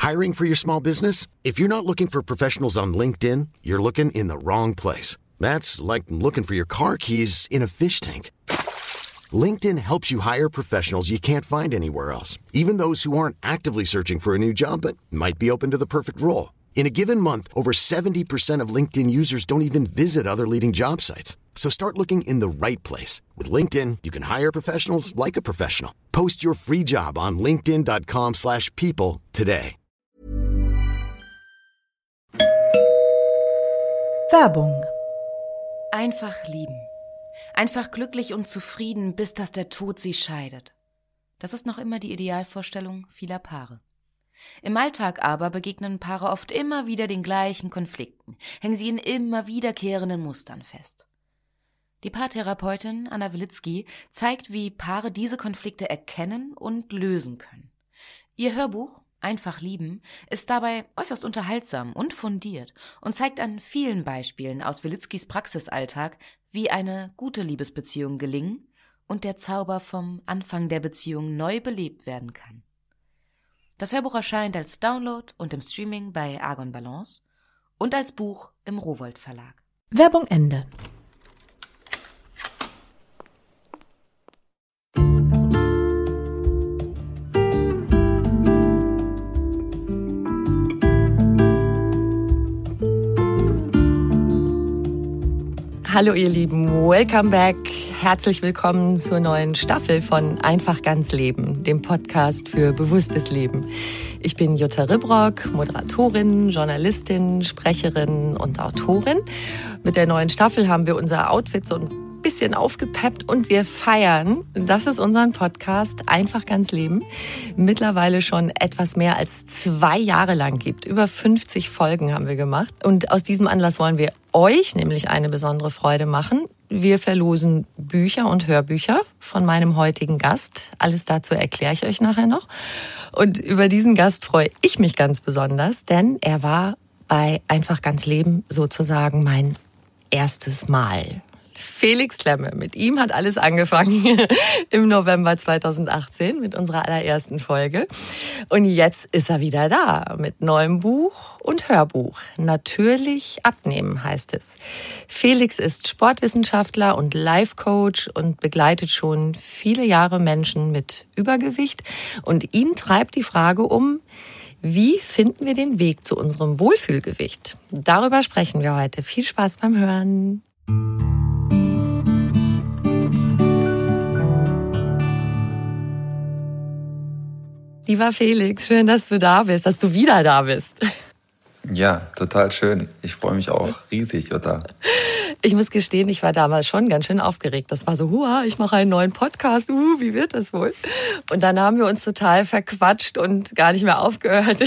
Hiring for your small business? If you're not looking for professionals on LinkedIn, you're looking in the wrong place. That's like looking for your car keys in a fish tank. LinkedIn helps you hire professionals you can't find anywhere else, even those who aren't actively searching for a new job but might be open to the perfect role. In a given month, over 70% of LinkedIn users don't even visit other leading job sites. So start looking in the right place. With LinkedIn, you can hire professionals like a professional. Post your free job on linkedin.com/people today. Werbung. Einfach lieben. Einfach glücklich und zufrieden, bis dass der Tod sie scheidet. Das ist noch immer die Idealvorstellung vieler Paare. Im Alltag aber begegnen Paare oft immer wieder den gleichen Konflikten, hängen sie in immer wiederkehrenden Mustern fest. Die Paartherapeutin Anna Wilitzki zeigt, wie Paare diese Konflikte erkennen und lösen können. Ihr Hörbuch Einfach lieben ist dabei äußerst unterhaltsam und fundiert und zeigt an vielen Beispielen aus Wilitzkis Praxisalltag, wie eine gute Liebesbeziehung gelingen und der Zauber vom Anfang der Beziehung neu belebt werden kann. Das Hörbuch erscheint als Download und im Streaming bei Argon Balance und als Buch im Rowohlt Verlag. Werbung Ende. Hallo ihr Lieben, welcome back. Herzlich willkommen zur neuen Staffel von Einfach ganz Leben, dem Podcast für bewusstes Leben. Ich bin Jutta Ribrock, Moderatorin, Journalistin, Sprecherin und Autorin. Mit der neuen Staffel haben wir unser Outfit so ein bisschen aufgepeppt und wir feiern, dass es unseren Podcast Einfach ganz Leben mittlerweile schon etwas mehr als 2 Jahre lang gibt. Über 50 Folgen haben wir gemacht und aus diesem Anlass wollen wir euch nämlich eine besondere Freude machen. Wir verlosen Bücher und Hörbücher von meinem heutigen Gast. Alles dazu erkläre ich euch nachher noch. Und über diesen Gast freue ich mich ganz besonders, denn er war bei Einfach ganz Leben sozusagen mein erstes Mal. Felix Klemme, mit ihm hat alles angefangen im November 2018 mit unserer allerersten Folge. Und jetzt ist er wieder da mit neuem Buch und Hörbuch. Natürlich abnehmen heißt es. Felix ist Sportwissenschaftler und Life-Coach und begleitet schon viele Jahre Menschen mit Übergewicht. Und ihn treibt die Frage um, wie finden wir den Weg zu unserem Wohlfühlgewicht? Darüber sprechen wir heute. Viel Spaß beim Hören. Lieber Felix, schön, dass du da bist, dass du wieder da bist. Ja, total schön. Ich freue mich auch riesig, Jutta. Ich muss gestehen, ich war damals schon ganz schön aufgeregt. Das war so, ich mache einen neuen Podcast, wie wird das wohl? Und dann haben wir uns total verquatscht und gar nicht mehr aufgehört.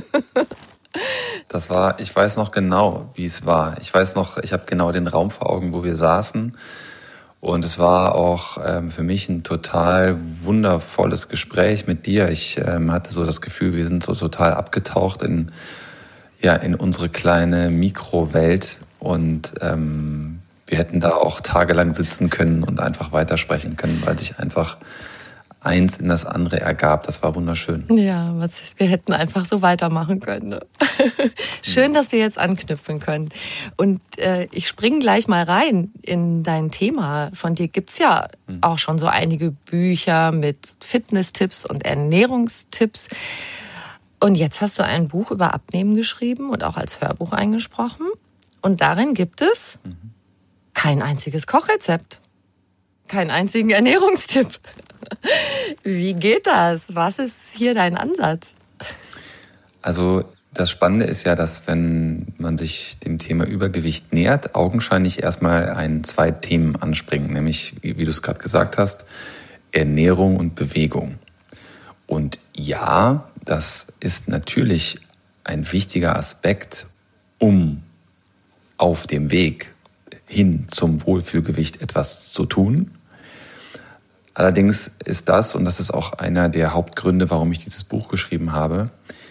Ich weiß noch genau, wie es war. Ich weiß noch, ich habe genau den Raum vor Augen, wo wir saßen. Und es war auch für mich ein total wundervolles Gespräch mit dir. Ich hatte so das Gefühl, wir sind so total abgetaucht in unsere kleine Mikrowelt. Und wir hätten da auch tagelang sitzen können und einfach weitersprechen können, weil sich einfach eins in das andere ergab. Das war wunderschön. Ja, wir hätten einfach so weitermachen können. Ne? Schön, dass wir jetzt anknüpfen können. Und ich springe gleich mal rein in dein Thema. Von dir gibt's ja auch schon so einige Bücher mit Fitness-Tipps und Ernährungstipps. Und jetzt hast du ein Buch über Abnehmen geschrieben und auch als Hörbuch eingesprochen. Und darin gibt es kein einziges Kochrezept, keinen einzigen Ernährungstipp. Wie geht das? Was ist hier dein Ansatz? Also das Spannende ist ja, dass wenn man sich dem Thema Übergewicht nähert, augenscheinlich erstmal 2 Themen anspringen, nämlich, wie du es gerade gesagt hast, Ernährung und Bewegung. Und ja, das ist natürlich ein wichtiger Aspekt, um auf dem Weg hin zum Wohlfühlgewicht etwas zu tun. Allerdings ist das, und das ist auch einer der Hauptgründe, warum ich dieses Buch geschrieben habe,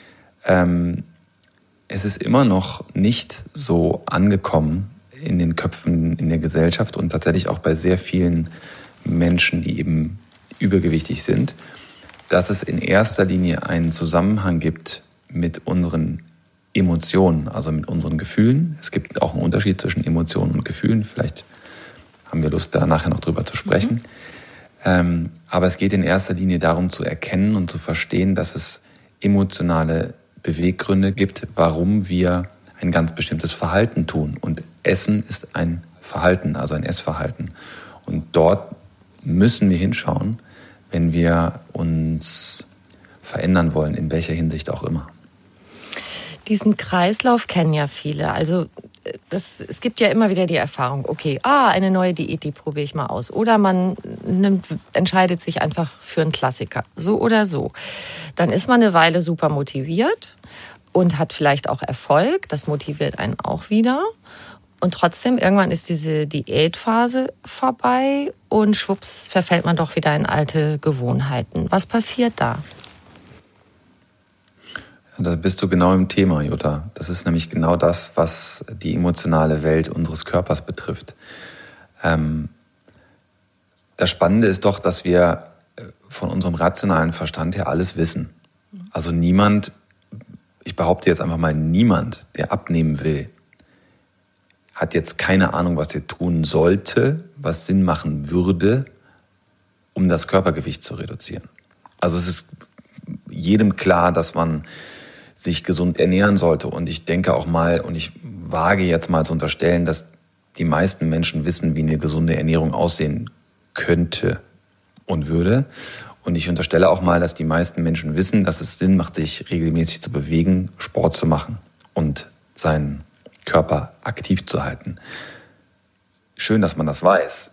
es ist immer noch nicht so angekommen in den Köpfen in der Gesellschaft und tatsächlich auch bei sehr vielen Menschen, die eben übergewichtig sind, dass es in erster Linie einen Zusammenhang gibt mit unseren Emotionen, also mit unseren Gefühlen. Es gibt auch einen Unterschied zwischen Emotionen und Gefühlen. Vielleicht haben wir Lust, da nachher noch drüber zu sprechen. Aber es geht in erster Linie darum zu erkennen und zu verstehen, dass es emotionale Beweggründe gibt, warum wir ein ganz bestimmtes Verhalten tun. Und Essen ist ein Verhalten, also ein Essverhalten. Und dort müssen wir hinschauen, wenn wir uns verändern wollen, in welcher Hinsicht auch immer. Diesen Kreislauf kennen ja viele. Also es gibt ja immer wieder die Erfahrung, okay, eine neue Diät, die probiere ich mal aus. Oder man entscheidet sich einfach für einen Klassiker, so oder so. Dann ist man eine Weile super motiviert und hat vielleicht auch Erfolg. Das motiviert einen auch wieder. Und trotzdem, irgendwann ist diese Diätphase vorbei und schwupps verfällt man doch wieder in alte Gewohnheiten. Was passiert da? Da bist du genau im Thema, Jutta. Das ist nämlich genau das, was die emotionale Welt unseres Körpers betrifft. Das Spannende ist doch, dass wir von unserem rationalen Verstand her alles wissen. Also niemand, ich behaupte jetzt einfach mal niemand, der abnehmen will, hat jetzt keine Ahnung, was er tun sollte, was Sinn machen würde, um das Körpergewicht zu reduzieren. Also es ist jedem klar, dass man sich gesund ernähren sollte. Und ich denke auch mal, und ich wage jetzt mal zu unterstellen, dass die meisten Menschen wissen, wie eine gesunde Ernährung aussehen könnte und würde. Und ich unterstelle auch mal, dass die meisten Menschen wissen, dass es Sinn macht, sich regelmäßig zu bewegen, Sport zu machen und seinen Körper aktiv zu halten. Schön, dass man das weiß.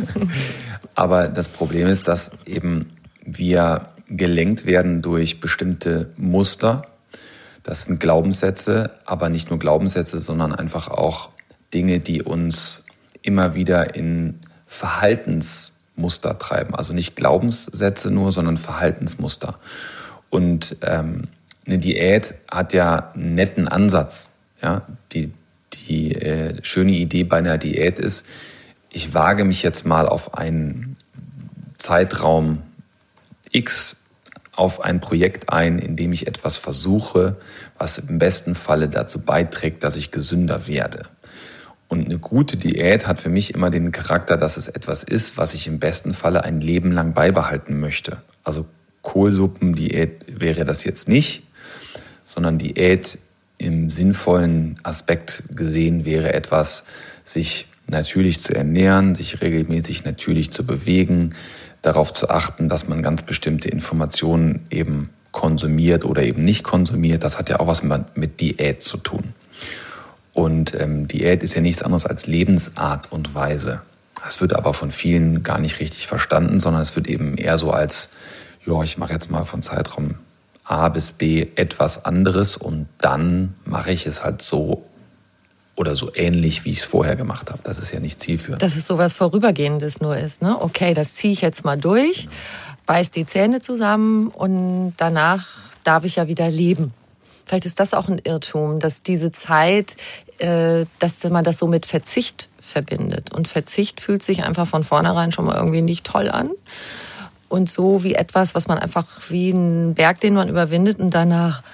Aber das Problem ist, dass eben wir gelenkt werden durch bestimmte Muster. Das sind Glaubenssätze, aber nicht nur Glaubenssätze, sondern einfach auch Dinge, die uns immer wieder in Verhaltensmuster treiben. Also nicht Glaubenssätze nur, sondern Verhaltensmuster. Und eine Diät hat ja einen netten Ansatz. Ja? Die schöne Idee bei einer Diät ist, ich wage mich jetzt mal auf einen Zeitraum X auf ein Projekt ein, in dem ich etwas versuche, was im besten Falle dazu beiträgt, dass ich gesünder werde. Und eine gute Diät hat für mich immer den Charakter, dass es etwas ist, was ich im besten Falle ein Leben lang beibehalten möchte. Also Kohlsuppendiät wäre das jetzt nicht, sondern Diät im sinnvollen Aspekt gesehen wäre etwas, sich natürlich zu ernähren, sich regelmäßig natürlich zu bewegen, darauf zu achten, dass man ganz bestimmte Informationen eben konsumiert oder eben nicht konsumiert. Das hat ja auch was mit Diät zu tun. Und Diät ist ja nichts anderes als Lebensart und Weise. Das wird aber von vielen gar nicht richtig verstanden, sondern es wird eben eher so als, ich mache jetzt mal von Zeitraum A bis B etwas anderes und dann mache ich es halt so oder so ähnlich, wie ich es vorher gemacht habe. Das ist ja nicht zielführend. Dass es sowas Vorübergehendes nur ist, ne? Okay, das ziehe ich jetzt mal durch, beiß die Zähne zusammen und danach darf ich ja wieder leben. Vielleicht ist das auch ein Irrtum, dass diese Zeit, dass man das so mit Verzicht verbindet. Und Verzicht fühlt sich einfach von vornherein schon mal irgendwie nicht toll an. Und so wie etwas, was man einfach wie einen Berg, den man überwindet und danach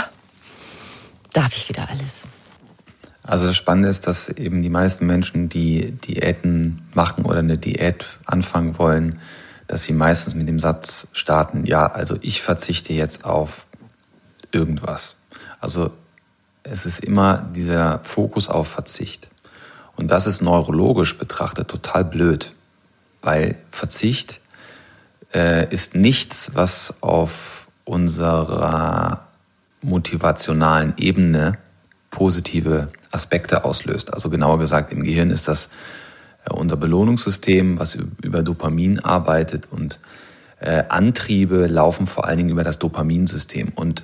darf ich wieder alles. Also das Spannende ist, dass eben die meisten Menschen, die Diäten machen oder eine Diät anfangen wollen, dass sie meistens mit dem Satz starten, also ich verzichte jetzt auf irgendwas. Also es ist immer dieser Fokus auf Verzicht. Und das ist neurologisch betrachtet total blöd, weil Verzicht ist nichts, was auf unserer motivationalen Ebene positive Aspekte auslöst. Also genauer gesagt, im Gehirn ist das unser Belohnungssystem, was über Dopamin arbeitet und Antriebe laufen vor allen Dingen über das Dopaminsystem. Und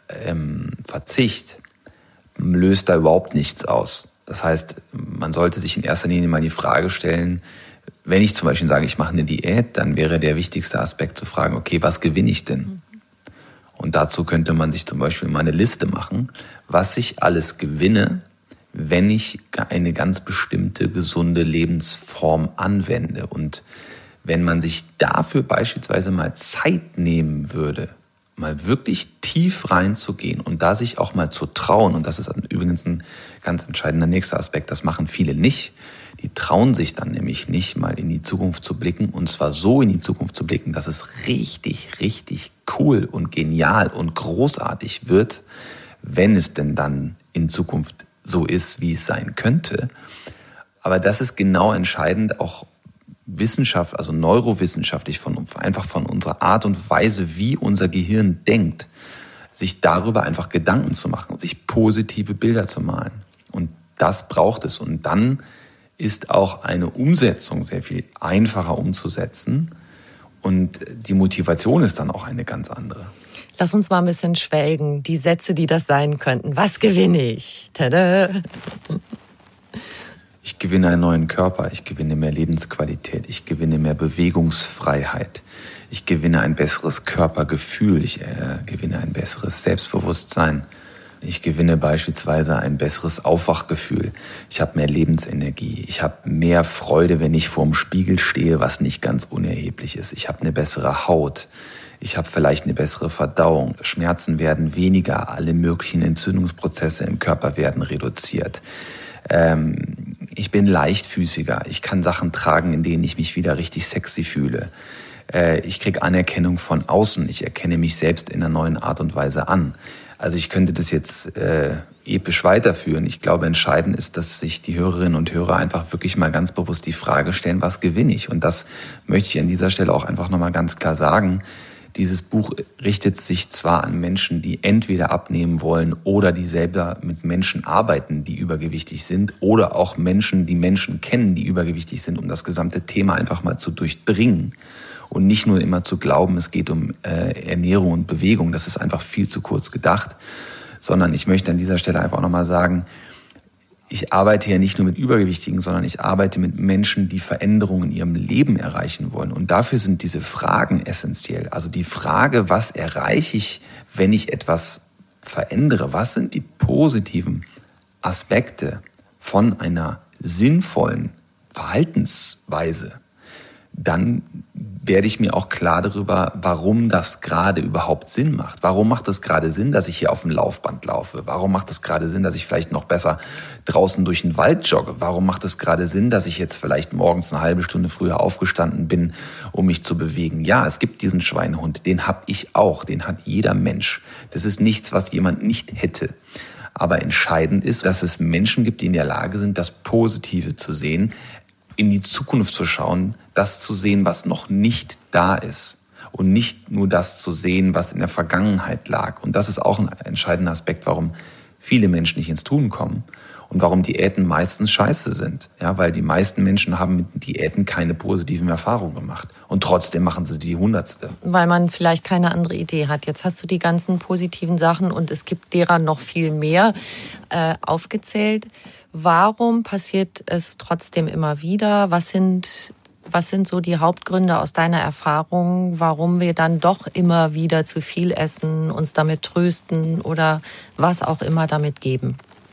Verzicht löst da überhaupt nichts aus. Das heißt, man sollte sich in erster Linie mal die Frage stellen, wenn ich zum Beispiel sage, ich mache eine Diät, dann wäre der wichtigste Aspekt zu fragen, okay, was gewinne ich denn? Und dazu könnte man sich zum Beispiel mal eine Liste machen, was ich alles gewinne, wenn ich eine ganz bestimmte gesunde Lebensform anwende. Und wenn man sich dafür beispielsweise mal Zeit nehmen würde, mal wirklich tief reinzugehen und da sich auch mal zu trauen, und das ist übrigens ein ganz entscheidender nächster Aspekt, das machen viele nicht, die trauen sich dann nämlich nicht, mal in die Zukunft zu blicken, und zwar so in die Zukunft zu blicken, dass es richtig, richtig cool und genial und großartig wird, wenn es denn dann in Zukunft so ist, wie es sein könnte. Aber das ist genau entscheidend, auch Wissenschaft, also neurowissenschaftlich, einfach von unserer Art und Weise, wie unser Gehirn denkt, sich darüber einfach Gedanken zu machen und sich positive Bilder zu malen. Und das braucht es. Und dann ist auch eine Umsetzung sehr viel einfacher umzusetzen. Und die Motivation ist dann auch eine ganz andere. Lass uns mal ein bisschen schwelgen. Die Sätze, die das sein könnten. Was gewinne ich? Tada! Ich gewinne einen neuen Körper, ich gewinne mehr Lebensqualität, ich gewinne mehr Bewegungsfreiheit, ich gewinne ein besseres Körpergefühl, ich gewinne ein besseres Selbstbewusstsein, ich gewinne beispielsweise ein besseres Aufwachgefühl, ich habe mehr Lebensenergie, ich habe mehr Freude, wenn ich vorm Spiegel stehe, was nicht ganz unerheblich ist, ich habe eine bessere Haut, ich habe vielleicht eine bessere Verdauung, Schmerzen werden weniger, alle möglichen Entzündungsprozesse im Körper werden reduziert. Ich bin leichtfüßiger, ich kann Sachen tragen, in denen ich mich wieder richtig sexy fühle. Ich kriege Anerkennung von außen, ich erkenne mich selbst in einer neuen Art und Weise an. Also ich könnte das jetzt episch weiterführen. Ich glaube, entscheidend ist, dass sich die Hörerinnen und Hörer einfach wirklich mal ganz bewusst die Frage stellen, was gewinne ich? Und das möchte ich an dieser Stelle auch einfach nochmal ganz klar sagen. Dieses Buch richtet sich zwar an Menschen, die entweder abnehmen wollen oder die selber mit Menschen arbeiten, die übergewichtig sind, oder auch Menschen, die Menschen kennen, die übergewichtig sind, um das gesamte Thema einfach mal zu durchdringen und nicht nur immer zu glauben, es geht um Ernährung und Bewegung, das ist einfach viel zu kurz gedacht, sondern ich möchte an dieser Stelle einfach nochmal sagen, ich arbeite ja nicht nur mit Übergewichtigen, sondern ich arbeite mit Menschen, die Veränderungen in ihrem Leben erreichen wollen. Und dafür sind diese Fragen essentiell. Also die Frage, was erreiche ich, wenn ich etwas verändere? Was sind die positiven Aspekte von einer sinnvollen Verhaltensweise? Dann werde ich mir auch klar darüber, warum das gerade überhaupt Sinn macht. Warum macht es gerade Sinn, dass ich hier auf dem Laufband laufe? Warum macht es gerade Sinn, dass ich vielleicht noch besser draußen durch den Wald jogge? Warum macht es gerade Sinn, dass ich jetzt vielleicht morgens eine halbe Stunde früher aufgestanden bin, um mich zu bewegen? Ja, es gibt diesen Schweinehund, den habe ich auch, den hat jeder Mensch. Das ist nichts, was jemand nicht hätte. Aber entscheidend ist, dass es Menschen gibt, die in der Lage sind, das Positive zu sehen, in die Zukunft zu schauen, das zu sehen, was noch nicht da ist und nicht nur das zu sehen, was in der Vergangenheit lag. Und das ist auch ein entscheidender Aspekt, warum viele Menschen nicht ins Tun kommen und warum Diäten meistens scheiße sind. Ja, weil die meisten Menschen haben mit Diäten keine positiven Erfahrungen gemacht und trotzdem machen sie die 100. Weil man vielleicht keine andere Idee hat. Jetzt hast du die ganzen positiven Sachen und es gibt derer noch viel mehr aufgezählt. Warum passiert es trotzdem immer wieder? Was sind so die Hauptgründe aus deiner Erfahrung, warum wir dann doch immer wieder zu viel essen, uns damit trösten oder was auch immer damit geben?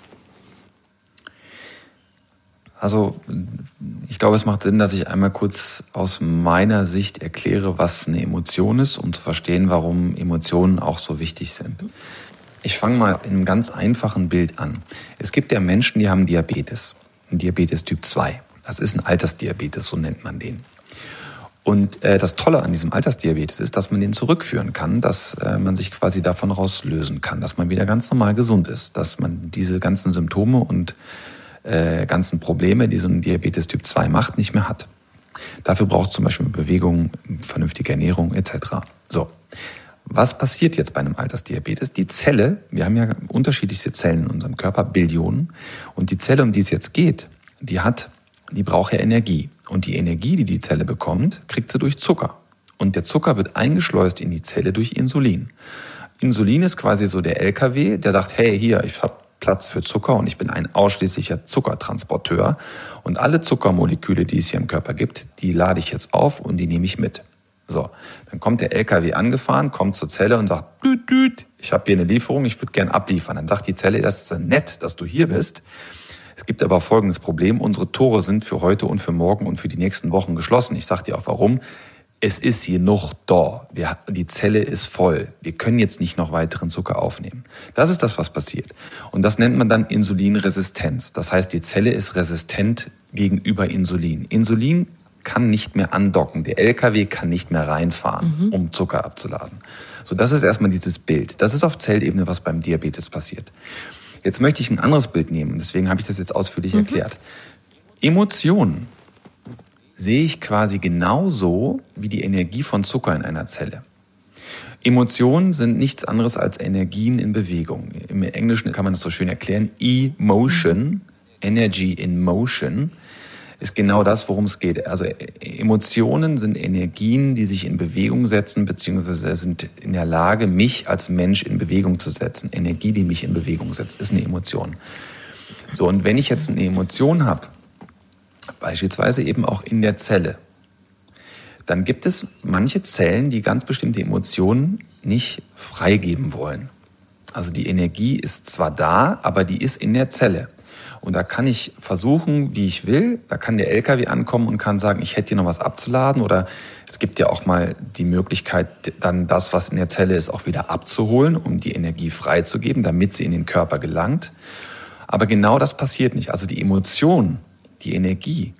Also ich glaube, es macht Sinn, dass ich einmal kurz aus meiner Sicht erkläre, was eine Emotion ist, um zu verstehen, warum Emotionen auch so wichtig sind. Ich fange mal in einem ganz einfachen Bild an. Es gibt ja Menschen, die haben Diabetes, Diabetes Typ 2. Das ist ein Altersdiabetes, so nennt man den. Und das Tolle an diesem Altersdiabetes ist, dass man den zurückführen kann, dass man sich quasi davon rauslösen kann, dass man wieder ganz normal gesund ist, dass man diese ganzen Symptome und ganzen Probleme, die so ein Diabetes Typ 2 macht, nicht mehr hat. Dafür braucht es zum Beispiel Bewegung, vernünftige Ernährung etc. So. Was passiert jetzt bei einem Altersdiabetes? Die Zelle, wir haben ja unterschiedlichste Zellen in unserem Körper, Billionen, und die Zelle, um die es jetzt geht, die braucht ja Energie. Und die Energie, die die Zelle bekommt, kriegt sie durch Zucker. Und der Zucker wird eingeschleust in die Zelle durch Insulin. Insulin ist quasi so der LKW, der sagt, hey, hier, ich habe Platz für Zucker und ich bin ein ausschließlicher Zuckertransporteur. Und alle Zuckermoleküle, die es hier im Körper gibt, die lade ich jetzt auf und die nehme ich mit. So, dann kommt der LKW angefahren, kommt zur Zelle und sagt, düt, düt, ich habe hier eine Lieferung, ich würde gern abliefern. Dann sagt die Zelle, das ist nett, dass du hier bist. Es gibt aber folgendes Problem, unsere Tore sind für heute und für morgen und für die nächsten Wochen geschlossen. Ich sage dir auch warum. es ist genug da. Die Zelle ist voll. Wir können jetzt nicht noch weiteren Zucker aufnehmen. Das ist das, was passiert. Und das nennt man dann Insulinresistenz. Das heißt, die Zelle ist resistent gegenüber Insulin. Insulin kann nicht mehr andocken. Der LKW kann nicht mehr reinfahren, um Zucker abzuladen. So, das ist erstmal dieses Bild. Das ist auf Zellebene, was beim Diabetes passiert. Jetzt möchte ich ein anderes Bild nehmen. Deswegen habe ich das jetzt ausführlich erklärt. Emotionen sehe ich quasi genauso wie die Energie von Zucker in einer Zelle. Emotionen sind nichts anderes als Energien in Bewegung. Im Englischen kann man das so schön erklären. Emotion, Energy in Motion, ist genau das, worum es geht. Also Emotionen sind Energien, die sich in Bewegung setzen, beziehungsweise sind in der Lage, mich als Mensch in Bewegung zu setzen. Energie, die mich in Bewegung setzt, ist eine Emotion. So, und wenn ich jetzt eine Emotion habe, beispielsweise eben auch in der Zelle, dann gibt es manche Zellen, die ganz bestimmte Emotionen nicht freigeben wollen. Also die Energie ist zwar da, aber die ist in der Zelle. Und da kann ich versuchen, wie ich will. Da kann der LKW ankommen und kann sagen, ich hätte hier noch was abzuladen. Oder es gibt ja auch mal die Möglichkeit, dann das, was in der Zelle ist, auch wieder abzuholen, um die Energie freizugeben, damit sie in den Körper gelangt. Aber genau das passiert nicht. Also die Emotion, die Energie,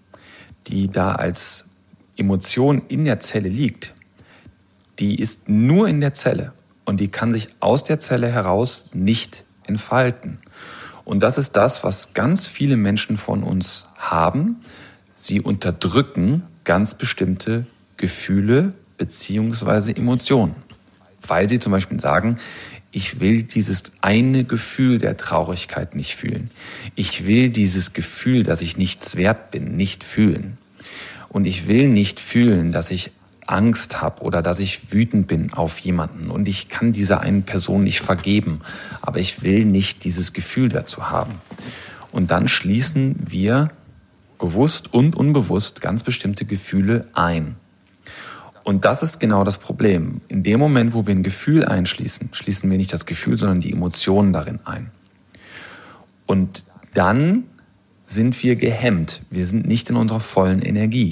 die da als Emotion in der Zelle liegt, die ist nur in der Zelle und die kann sich aus der Zelle heraus nicht entfalten. Und das ist das, was ganz viele Menschen von uns haben. Sie unterdrücken ganz bestimmte Gefühle bzw. Emotionen, weil sie zum Beispiel sagen, ich will dieses eine Gefühl der Traurigkeit nicht fühlen. Ich will dieses Gefühl, dass ich nichts wert bin, nicht fühlen. Und ich will nicht fühlen, dass ich Angst habe oder dass ich wütend bin auf jemanden. Und ich kann dieser einen Person nicht vergeben. Aber ich will nicht dieses Gefühl dazu haben. Und dann schließen wir bewusst und unbewusst ganz bestimmte Gefühle ein. Und das ist genau das Problem. In dem Moment, wo wir ein Gefühl einschließen, schließen wir nicht das Gefühl, sondern die Emotionen darin ein. Und dann sind wir gehemmt. Wir sind nicht in unserer vollen Energie.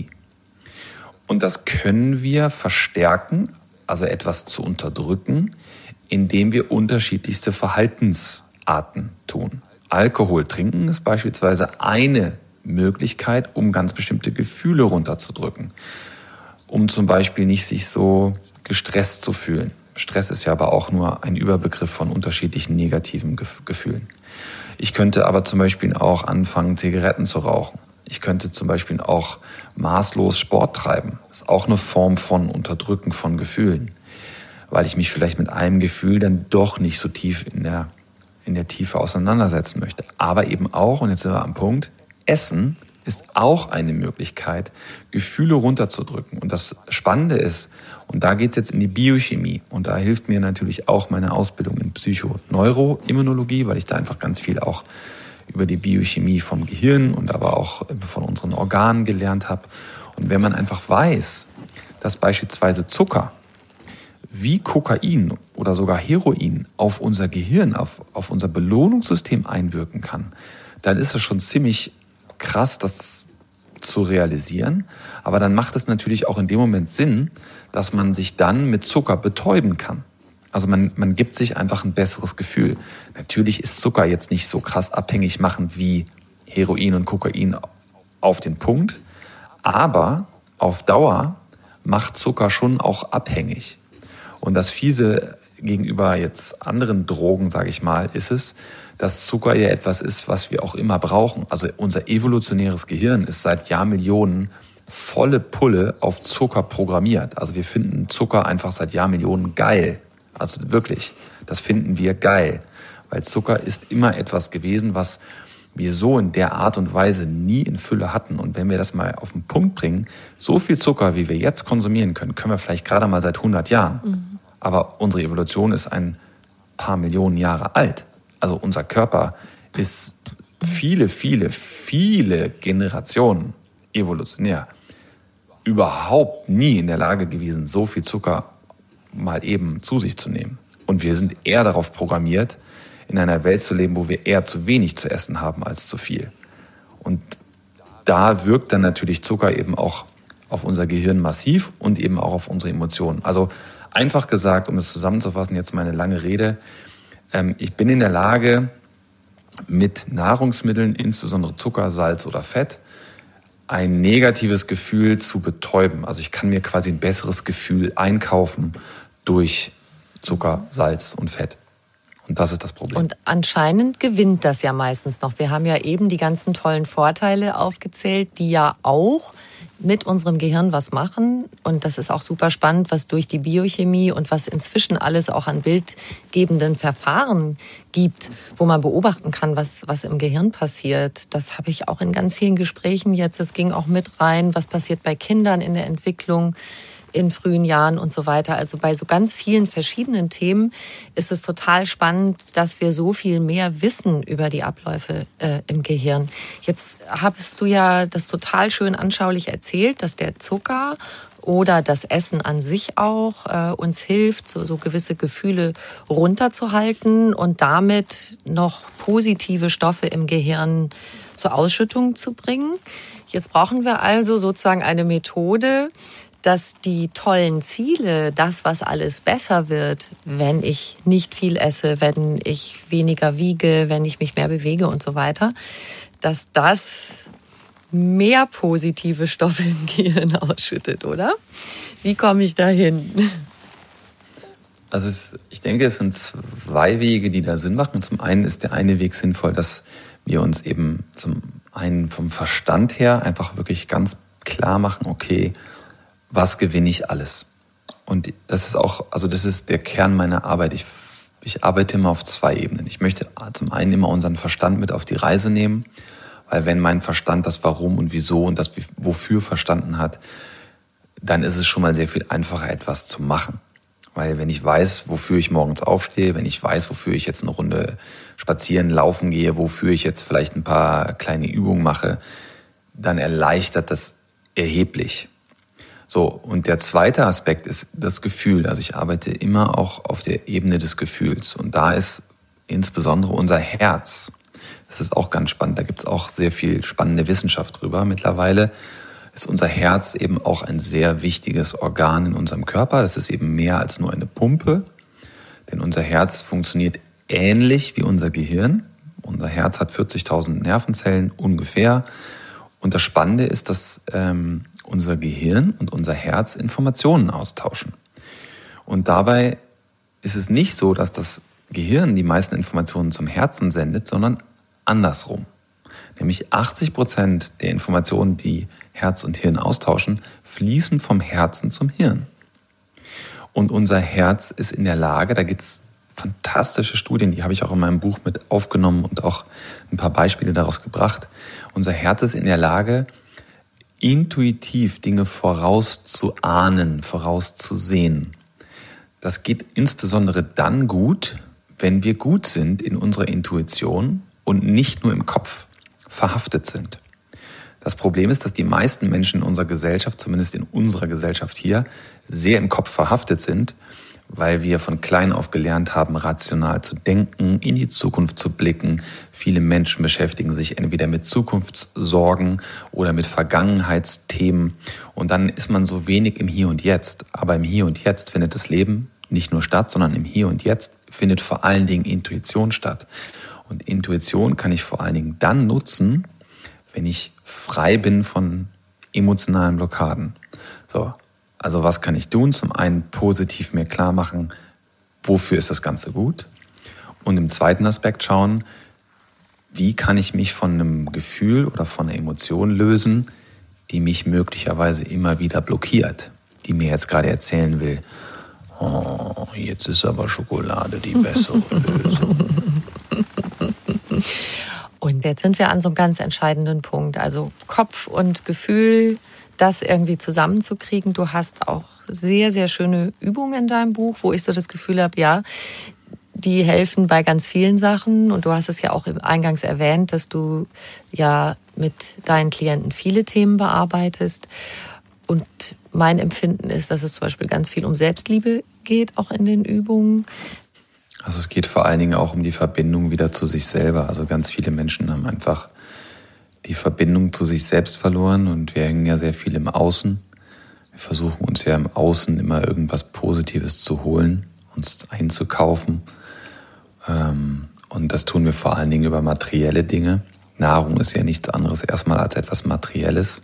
Und das können wir verstärken, also etwas zu unterdrücken, indem wir unterschiedlichste Verhaltensarten tun. Alkohol trinken ist beispielsweise eine Möglichkeit, um ganz bestimmte Gefühle runterzudrücken. Um zum Beispiel nicht sich so gestresst zu fühlen. Stress ist ja aber auch nur ein Überbegriff von unterschiedlichen negativen Gefühlen. Ich könnte aber zum Beispiel auch anfangen, Zigaretten zu rauchen. Ich könnte zum Beispiel auch maßlos Sport treiben. Das ist auch eine Form von Unterdrücken von Gefühlen, weil ich mich vielleicht mit einem Gefühl dann doch nicht so tief in der Tiefe auseinandersetzen möchte. Aber eben auch, und jetzt sind wir am Punkt, Essen ist auch eine Möglichkeit, Gefühle runterzudrücken. Und das Spannende ist, und da geht es jetzt in die Biochemie, und da hilft mir natürlich auch meine Ausbildung in Psychoneuroimmunologie, weil ich da einfach ganz viel auch über die Biochemie vom Gehirn und aber auch von unseren Organen gelernt habe. Und wenn man einfach weiß, dass beispielsweise Zucker wie Kokain oder sogar Heroin auf unser Gehirn, auf unser Belohnungssystem einwirken kann, dann ist es schon ziemlich krass, das zu realisieren. Aber dann macht es natürlich auch in dem Moment Sinn, dass man sich dann mit Zucker betäuben kann. Also man gibt sich einfach ein besseres Gefühl. Natürlich ist Zucker jetzt nicht so krass abhängig machend wie Heroin und Kokain auf den Punkt. Aber auf Dauer macht Zucker schon auch abhängig. Und das Fiese gegenüber jetzt anderen Drogen, sage ich mal, ist es, dass Zucker ja etwas ist, was wir auch immer brauchen. Also unser evolutionäres Gehirn ist seit Jahrmillionen volle Pulle auf Zucker programmiert. Also wir finden Zucker einfach seit Jahrmillionen geil. Also wirklich, das finden wir geil. Weil Zucker ist immer etwas gewesen, was wir so in der Art und Weise nie in Fülle hatten. Und wenn wir das mal auf den Punkt bringen, so viel Zucker, wie wir jetzt konsumieren können, können wir vielleicht gerade mal seit 100 Jahren. Mhm. Aber unsere Evolution ist ein paar Millionen Jahre alt. Also unser Körper ist viele Generationen evolutionär überhaupt nie in der Lage gewesen, so viel Zucker mal eben zu sich zu nehmen. Und wir sind eher darauf programmiert, in einer Welt zu leben, wo wir eher zu wenig zu essen haben als zu viel. Und da wirkt dann natürlich Zucker eben auch auf unser Gehirn massiv und eben auch auf unsere Emotionen. Also einfach gesagt, um es zusammenzufassen, jetzt meine lange Rede, ich bin in der Lage, mit Nahrungsmitteln, insbesondere Zucker, Salz oder Fett, ein negatives Gefühl zu betäuben. Also ich kann mir quasi ein besseres Gefühl einkaufen durch Zucker, Salz und Fett. Und das ist das Problem. Und anscheinend gewinnt das ja meistens noch. Wir haben ja eben die ganzen tollen Vorteile aufgezählt, die ja auch mit unserem Gehirn was machen. Und das ist auch super spannend, was durch die Biochemie und was inzwischen alles auch an bildgebenden Verfahren gibt, wo man beobachten kann, was im Gehirn passiert. Das habe ich auch in ganz vielen Gesprächen jetzt. Es ging auch mit rein, was passiert bei Kindern in der Entwicklung in frühen Jahren und so weiter. Also bei so ganz vielen verschiedenen Themen ist es total spannend, dass wir so viel mehr wissen über die Abläufe im Gehirn. Jetzt hast du ja das total schön anschaulich erzählt, dass der Zucker oder das Essen an sich auch uns hilft, so gewisse Gefühle runterzuhalten und damit noch positive Stoffe im Gehirn zur Ausschüttung zu bringen. Jetzt brauchen wir also sozusagen eine Methode, dass die tollen Ziele, das, was alles besser wird, wenn ich nicht viel esse, wenn ich weniger wiege, wenn ich mich mehr bewege und so weiter, dass das mehr positive Stoffe im Gehirn ausschüttet, oder? Wie komme ich dahin? Also ich denke, es sind zwei Wege, die da Sinn machen. Zum einen ist der eine Weg sinnvoll, dass wir uns eben zum einen vom Verstand her einfach wirklich ganz klar machen, okay, was gewinne ich alles? Und das ist auch, also das ist der Kern meiner Arbeit. Ich arbeite immer auf zwei Ebenen. Ich möchte zum einen immer unseren Verstand mit auf die Reise nehmen, weil wenn mein Verstand das Warum und Wieso und das Wofür verstanden hat, dann ist es schon mal sehr viel einfacher, etwas zu machen. Weil wenn ich weiß, wofür ich morgens aufstehe, wenn ich weiß, wofür ich jetzt eine Runde spazieren, laufen gehe, wofür ich jetzt vielleicht ein paar kleine Übungen mache, dann erleichtert das erheblich. So, und der zweite Aspekt ist das Gefühl. Also ich arbeite immer auch auf der Ebene des Gefühls. Und da ist insbesondere unser Herz. Das ist auch ganz spannend. Da gibt es auch sehr viel spannende Wissenschaft drüber. Mittlerweile ist unser Herz eben auch ein sehr wichtiges Organ in unserem Körper. Das ist eben mehr als nur eine Pumpe. Denn unser Herz funktioniert ähnlich wie unser Gehirn. Unser Herz hat 40.000 Nervenzellen ungefähr. Und das Spannende ist, dass unser Gehirn und unser Herz Informationen austauschen. Und dabei ist es nicht so, dass das Gehirn die meisten Informationen zum Herzen sendet, sondern andersrum. Nämlich 80% der Informationen, die Herz und Hirn austauschen, fließen vom Herzen zum Hirn. Und unser Herz ist in der Lage, da gibt es fantastische Studien, die habe ich auch in meinem Buch mit aufgenommen und auch ein paar Beispiele daraus gebracht. Unser Herz ist in der Lage, intuitiv Dinge vorauszuahnen, vorauszusehen. Das geht insbesondere dann gut, wenn wir gut sind in unserer Intuition und nicht nur im Kopf verhaftet sind. Das Problem ist, dass die meisten Menschen in unserer Gesellschaft, zumindest in unserer Gesellschaft hier, sehr im Kopf verhaftet sind, weil wir von klein auf gelernt haben, rational zu denken, in die Zukunft zu blicken. Viele Menschen beschäftigen sich entweder mit Zukunftssorgen oder mit Vergangenheitsthemen. Und dann ist man so wenig im Hier und Jetzt. Aber im Hier und Jetzt findet das Leben nicht nur statt, sondern im Hier und Jetzt findet vor allen Dingen Intuition statt. Und Intuition kann ich vor allen Dingen dann nutzen, wenn ich frei bin von emotionalen Blockaden. So. Also was kann ich tun? Zum einen positiv mir klar machen, wofür ist das Ganze gut? Und im zweiten Aspekt schauen, wie kann ich mich von einem Gefühl oder von einer Emotion lösen, die mich möglicherweise immer wieder blockiert, die mir jetzt gerade erzählen will, oh, jetzt ist aber Schokolade die bessere Lösung. Und jetzt sind wir an so einem ganz entscheidenden Punkt. Also Kopf und Gefühl, das irgendwie zusammenzukriegen. Du hast auch sehr, sehr schöne Übungen in deinem Buch, wo ich so das Gefühl habe, ja, die helfen bei ganz vielen Sachen. Und du hast es ja auch eingangs erwähnt, dass du ja mit deinen Klienten viele Themen bearbeitest. Und mein Empfinden ist, dass es zum Beispiel ganz viel um Selbstliebe geht, auch in den Übungen. Also es geht vor allen Dingen auch um die Verbindung wieder zu sich selber. Also ganz viele Menschen haben einfach die Verbindung zu sich selbst verloren und wir hängen ja sehr viel im Außen. Wir versuchen uns ja im Außen immer irgendwas Positives zu holen, uns einzukaufen. Und das tun wir vor allen Dingen über materielle Dinge. Nahrung ist ja nichts anderes erstmal als etwas Materielles.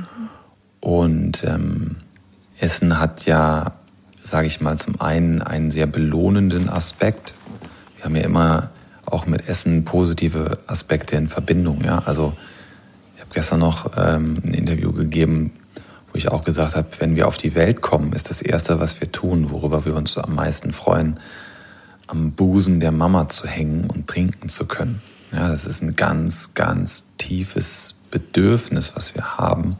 Und Essen hat ja, sage ich mal, zum einen sehr belohnenden Aspekt. Wir haben ja immer auch mit Essen positive Aspekte in Verbindung. Ja? Also ich habe gestern noch ein Interview gegeben, wo ich auch gesagt habe, wenn wir auf die Welt kommen, ist das Erste, was wir tun, worüber wir uns am meisten freuen, am Busen der Mama zu hängen und trinken zu können. Ja, das ist ein ganz, ganz tiefes Bedürfnis, was wir haben,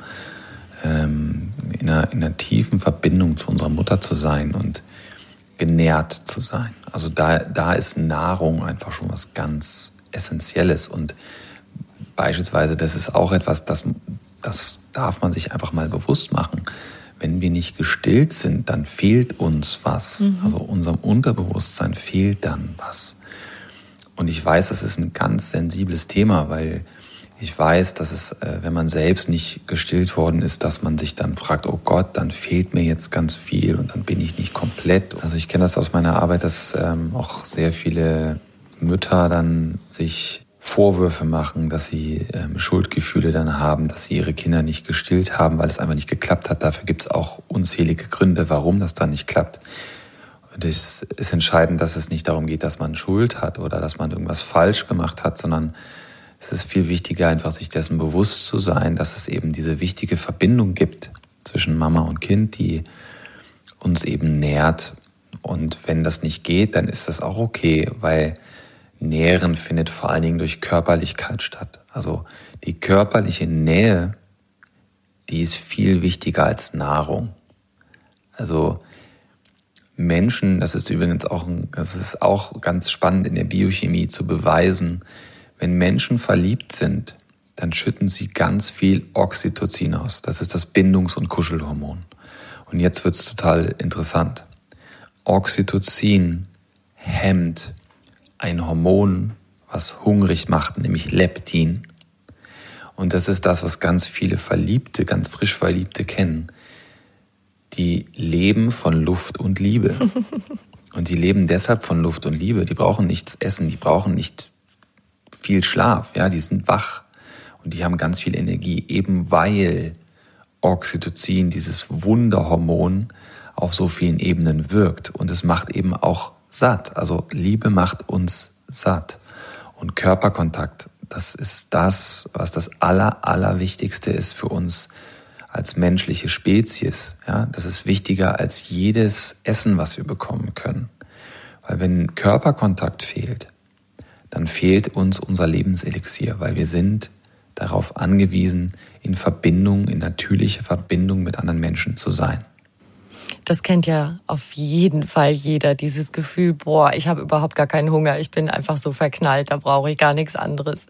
in einer tiefen Verbindung zu unserer Mutter zu sein und genährt zu sein. Also da ist Nahrung einfach schon was ganz Essentielles. Und beispielsweise, das ist auch etwas, das darf man sich einfach mal bewusst machen. Wenn wir nicht gestillt sind, dann fehlt uns was. Also unserem Unterbewusstsein fehlt dann was. Und ich weiß, das ist ein ganz sensibles Thema, weil ich weiß, dass es, wenn man selbst nicht gestillt worden ist, dass man sich dann fragt, oh Gott, dann fehlt mir jetzt ganz viel und dann bin ich nicht komplett. Also ich kenne das aus meiner Arbeit, dass auch sehr viele Mütter dann sich Vorwürfe machen, dass sie Schuldgefühle dann haben, dass sie ihre Kinder nicht gestillt haben, weil es einfach nicht geklappt hat. Dafür gibt es auch unzählige Gründe, warum das dann nicht klappt. Und es ist entscheidend, dass es nicht darum geht, dass man Schuld hat oder dass man irgendwas falsch gemacht hat, sondern es ist viel wichtiger, einfach sich dessen bewusst zu sein, dass es eben diese wichtige Verbindung gibt zwischen Mama und Kind, die uns eben nährt. Und wenn das nicht geht, dann ist das auch okay, weil Nähren findet vor allen Dingen durch Körperlichkeit statt. Also die körperliche Nähe, die ist viel wichtiger als Nahrung. Also Menschen, das ist auch ganz spannend in der Biochemie zu beweisen, wenn Menschen verliebt sind, dann schütten sie ganz viel Oxytocin aus. Das ist das Bindungs- und Kuschelhormon. Und jetzt wird es total interessant. Oxytocin hemmt ein Hormon, was hungrig macht, nämlich Leptin. Und das ist das, was ganz viele Verliebte, ganz frisch Verliebte kennen. Die leben von Luft und Liebe. Und die leben deshalb von Luft und Liebe. Die brauchen nichts essen, die brauchen nicht viel Schlaf. Ja, die sind wach und die haben ganz viel Energie, eben weil Oxytocin, dieses Wunderhormon, auf so vielen Ebenen wirkt. Und es macht eben auch satt. Also Liebe macht uns satt. Und Körperkontakt, das ist das, was das Allerwichtigste ist für uns als menschliche Spezies. Ja, das ist wichtiger als jedes Essen, was wir bekommen können. Weil wenn Körperkontakt fehlt, dann fehlt uns unser Lebenselixier, weil wir sind darauf angewiesen, in natürliche Verbindung mit anderen Menschen zu sein. Das kennt ja auf jeden Fall jeder, dieses Gefühl, boah, ich habe überhaupt gar keinen Hunger, ich bin einfach so verknallt, da brauche ich gar nichts anderes.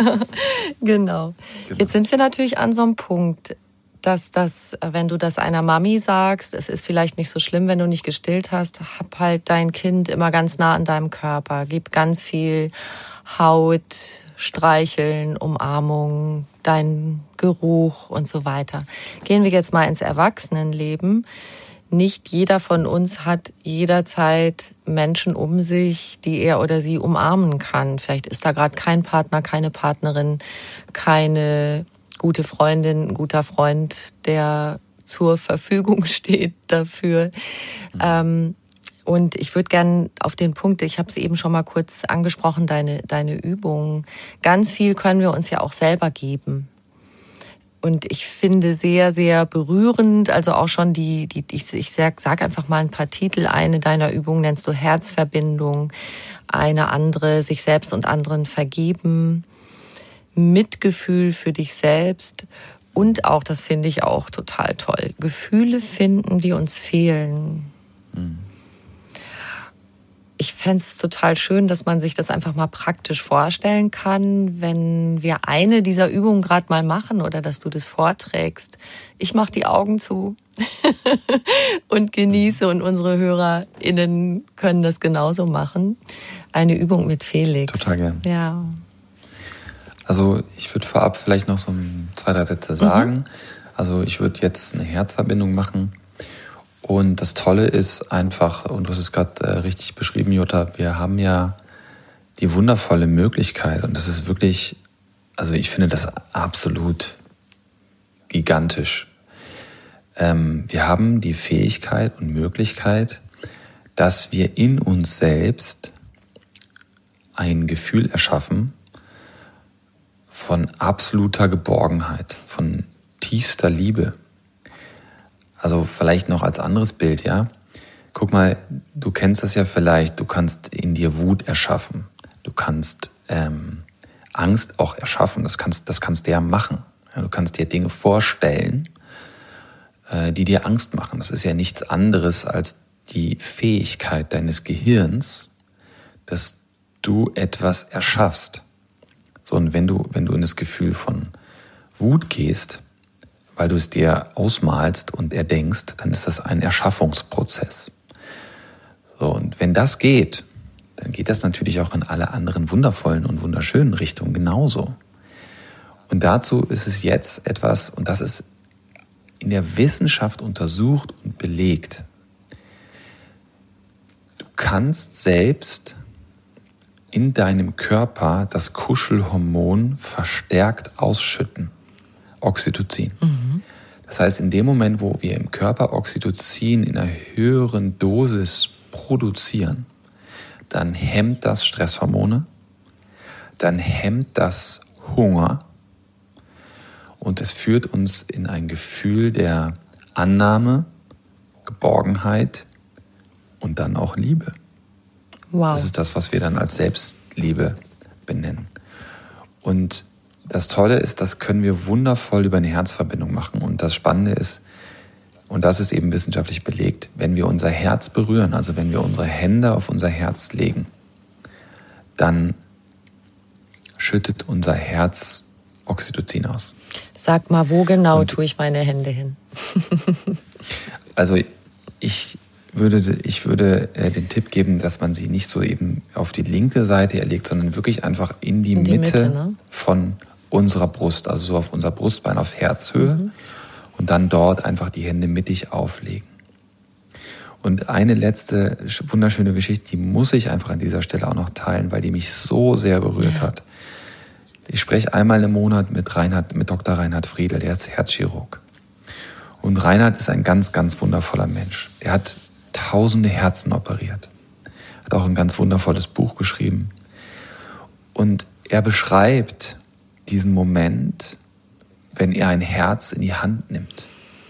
Genau. Jetzt sind wir natürlich an so einem Punkt, dass wenn du das einer Mami sagst, es ist vielleicht nicht so schlimm, wenn du nicht gestillt hast, hab halt dein Kind immer ganz nah an deinem Körper, gib ganz viel Haut, Streicheln, Umarmung, deinen Geruch und so weiter. Gehen wir jetzt mal ins Erwachsenenleben. Nicht jeder von uns hat jederzeit Menschen um sich, die er oder sie umarmen kann. Vielleicht ist da gerade kein Partner, keine Partnerin, keine gute Freundin, ein guter Freund, der zur Verfügung steht dafür. Und ich würde gerne auf den Punkt, ich habe es eben schon mal kurz angesprochen, deine Übungen. Ganz viel können wir uns ja auch selber geben. Und ich finde sehr, sehr berührend, also auch schon ich sag einfach mal ein paar Titel. Eine deiner Übungen nennst du Herzverbindung, eine andere sich selbst und anderen vergeben, Mitgefühl für dich selbst und auch, das finde ich auch total toll, Gefühle finden, die uns fehlen. Ich fände es total schön, dass man sich das einfach mal praktisch vorstellen kann, wenn wir eine dieser Übungen gerade mal machen oder dass du das vorträgst. Ich mache die Augen zu und genieße und unsere HörerInnen können das genauso machen. Eine Übung mit Felix. Total gern. Ja. Also ich würde vorab vielleicht noch so 2, 3 Sätze sagen. Also ich würde jetzt eine Herzverbindung machen. Und das Tolle ist einfach, und du hast es gerade richtig beschrieben, Jutta, wir haben ja die wundervolle Möglichkeit, und das ist wirklich, also ich finde das absolut gigantisch. Wir haben die Fähigkeit und Möglichkeit, dass wir in uns selbst ein Gefühl erschaffen von absoluter Geborgenheit, von tiefster Liebe. Also vielleicht noch als anderes Bild, ja. Guck mal, du kennst das ja vielleicht, du kannst in dir Wut erschaffen. Du kannst Angst auch erschaffen, das kannst du ja machen. Ja, du kannst dir Dinge vorstellen, die dir Angst machen. Das ist ja nichts anderes als die Fähigkeit deines Gehirns, dass du etwas erschaffst. So, und wenn du in das Gefühl von Wut gehst, weil du es dir ausmalst und erdenkst, dann ist das ein Erschaffungsprozess. So, und wenn das geht, dann geht das natürlich auch in alle anderen wundervollen und wunderschönen Richtungen genauso. Und dazu ist es jetzt etwas, und das ist in der Wissenschaft untersucht und belegt. Du kannst selbst in deinem Körper das Kuschelhormon verstärkt ausschütten, Oxytocin. Mhm. Das heißt, in dem Moment, wo wir im Körper Oxytocin in einer höheren Dosis produzieren, dann hemmt das Stresshormone, dann hemmt das Hunger und es führt uns in ein Gefühl der Annahme, Geborgenheit und dann auch Liebe. Wow. Das ist das, was wir dann als Selbstliebe benennen. Und das Tolle ist, das können wir wundervoll über eine Herzverbindung machen. Und das Spannende ist, und das ist eben wissenschaftlich belegt, wenn wir unser Herz berühren, also wenn wir unsere Hände auf unser Herz legen, dann schüttet unser Herz Oxytocin aus. Sag mal, wo genau tue ich meine Hände hin? Also ich würde den Tipp geben, dass man sie nicht so eben auf die linke Seite legt, sondern wirklich einfach in die Mitte, ne? Von unserer Brust, also so auf unser Brustbein auf Herzhöhe. Mhm. Und dann dort einfach die Hände mittig auflegen. Und eine letzte wunderschöne Geschichte, die muss ich einfach an dieser Stelle auch noch teilen, weil die mich so sehr berührt hat. Ich spreche einmal im Monat mit Dr. Reinhard Friedl, der ist Herzchirurg. Und Reinhard ist ein ganz, ganz wundervoller Mensch. Er hat tausende Herzen operiert. Hat auch ein ganz wundervolles Buch geschrieben. Und er beschreibt diesen Moment, wenn er ein Herz in die Hand nimmt.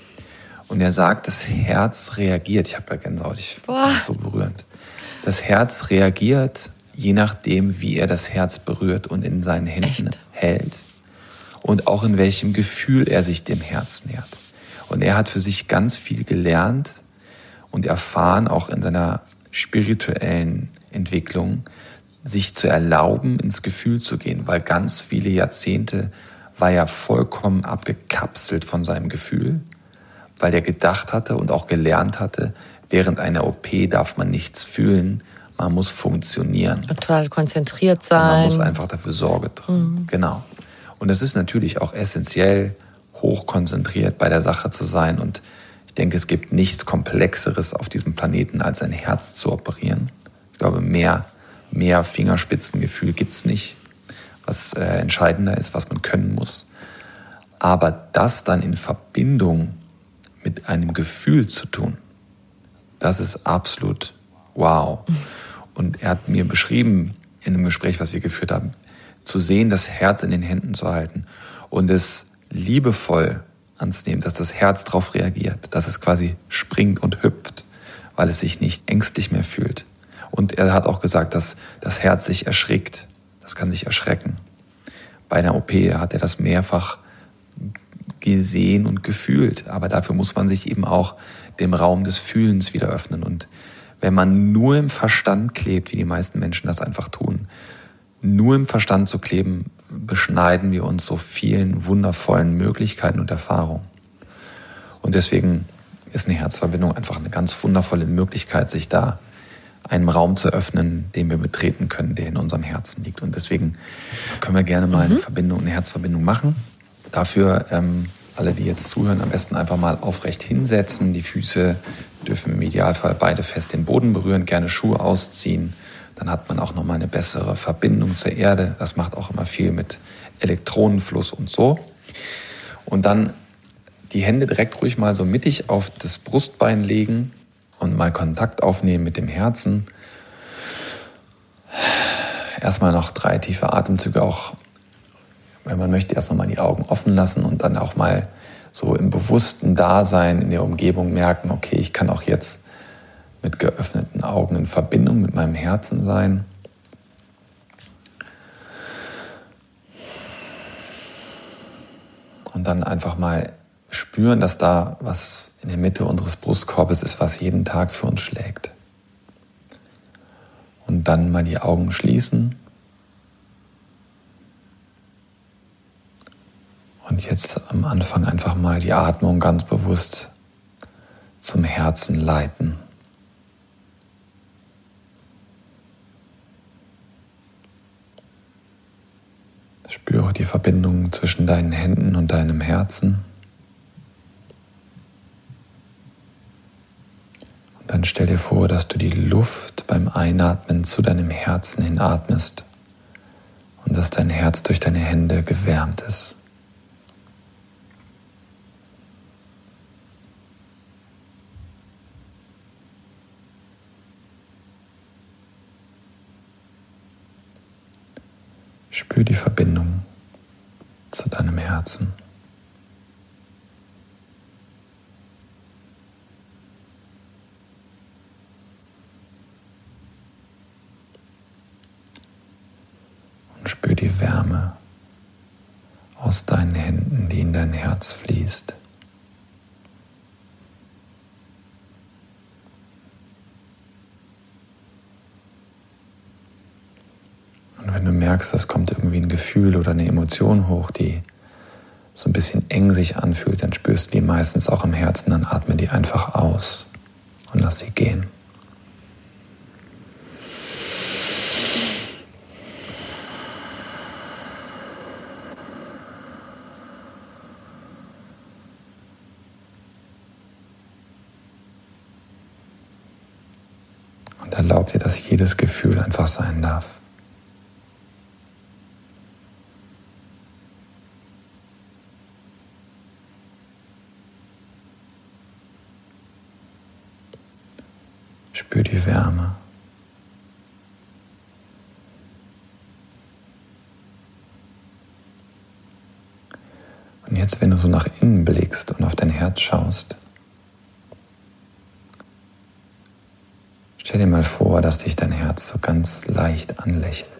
Und er sagt, das Herz reagiert. Ich habe ja Gänsehaut, das ist so berührend. Das Herz reagiert, je nachdem, wie er das Herz berührt und in seinen Händen hält. Und auch in welchem Gefühl er sich dem Herz nähert. Und er hat für sich ganz viel gelernt und erfahren, auch in seiner spirituellen Entwicklung, sich zu erlauben, ins Gefühl zu gehen. Weil ganz viele Jahrzehnte war er vollkommen abgekapselt von seinem Gefühl, weil er gedacht hatte und auch gelernt hatte, während einer OP darf man nichts fühlen, man muss funktionieren. Total konzentriert sein. Und man muss einfach dafür Sorge tragen. Mhm. Genau. Und es ist natürlich auch essentiell, hochkonzentriert bei der Sache zu sein. Und ich denke, es gibt nichts Komplexeres auf diesem Planeten, als ein Herz zu operieren. Ich glaube, mehr Fingerspitzengefühl gibt's nicht, was entscheidender ist, was man können muss. Aber das dann in Verbindung mit einem Gefühl zu tun, das ist absolut wow. Und er hat mir beschrieben, in einem Gespräch, was wir geführt haben, zu sehen, das Herz in den Händen zu halten und es liebevoll anzunehmen, dass das Herz darauf reagiert, dass es quasi springt und hüpft, weil es sich nicht ängstlich mehr fühlt. Und er hat auch gesagt, dass das Herz sich erschrickt. Das kann sich erschrecken. Bei einer OP hat er das mehrfach gesehen und gefühlt. Aber dafür muss man sich eben auch dem Raum des Fühlens wieder öffnen. Und wenn man nur im Verstand klebt, wie die meisten Menschen das einfach tun, nur im Verstand zu kleben, beschneiden wir uns so vielen wundervollen Möglichkeiten und Erfahrungen. Und deswegen ist eine Herzverbindung einfach eine ganz wundervolle Möglichkeit, sich da einen Raum zu öffnen, den wir betreten können, der in unserem Herzen liegt. Und deswegen können wir gerne mal eine Herzverbindung machen. Dafür alle, die jetzt zuhören, am besten einfach mal aufrecht hinsetzen. Die Füße dürfen im Idealfall beide fest den Boden berühren, gerne Schuhe ausziehen. Dann hat man auch nochmal eine bessere Verbindung zur Erde. Das macht auch immer viel mit Elektronenfluss und so. Und dann die Hände direkt ruhig mal so mittig auf das Brustbein legen und mal Kontakt aufnehmen mit dem Herzen. Erstmal noch 3 tiefe Atemzüge, auch wenn man möchte, erst nochmal die Augen offen lassen und dann auch mal so im bewussten Dasein in der Umgebung merken, okay, ich kann auch jetzt mit geöffneten Augen in Verbindung mit meinem Herzen sein. Und dann einfach mal spüren, dass da was in der Mitte unseres Brustkorbes ist, was jeden Tag für uns schlägt. Und dann mal die Augen schließen. Und jetzt am Anfang einfach mal die Atmung ganz bewusst zum Herzen leiten. Spüre auch die Verbindung zwischen deinen Händen und deinem Herzen. Und dann stell dir vor, dass du die Luft beim Einatmen zu deinem Herzen hinatmest und dass dein Herz durch deine Hände gewärmt ist. Spür die Verbindung zu deinem Herzen. Und spür die Wärme aus deinen Händen, die in dein Herz fließt. Und wenn du merkst, es kommt irgendwie ein Gefühl oder eine Emotion hoch, die so ein bisschen eng sich anfühlt, dann spürst du die meistens auch im Herzen, dann atme die einfach aus und lass sie gehen. Und erlaub dir, dass jedes Gefühl einfach sein darf. Spür die Wärme. Und jetzt, wenn du so nach innen blickst und auf dein Herz schaust, stell dir mal vor, dass dich dein Herz so ganz leicht anlächelt.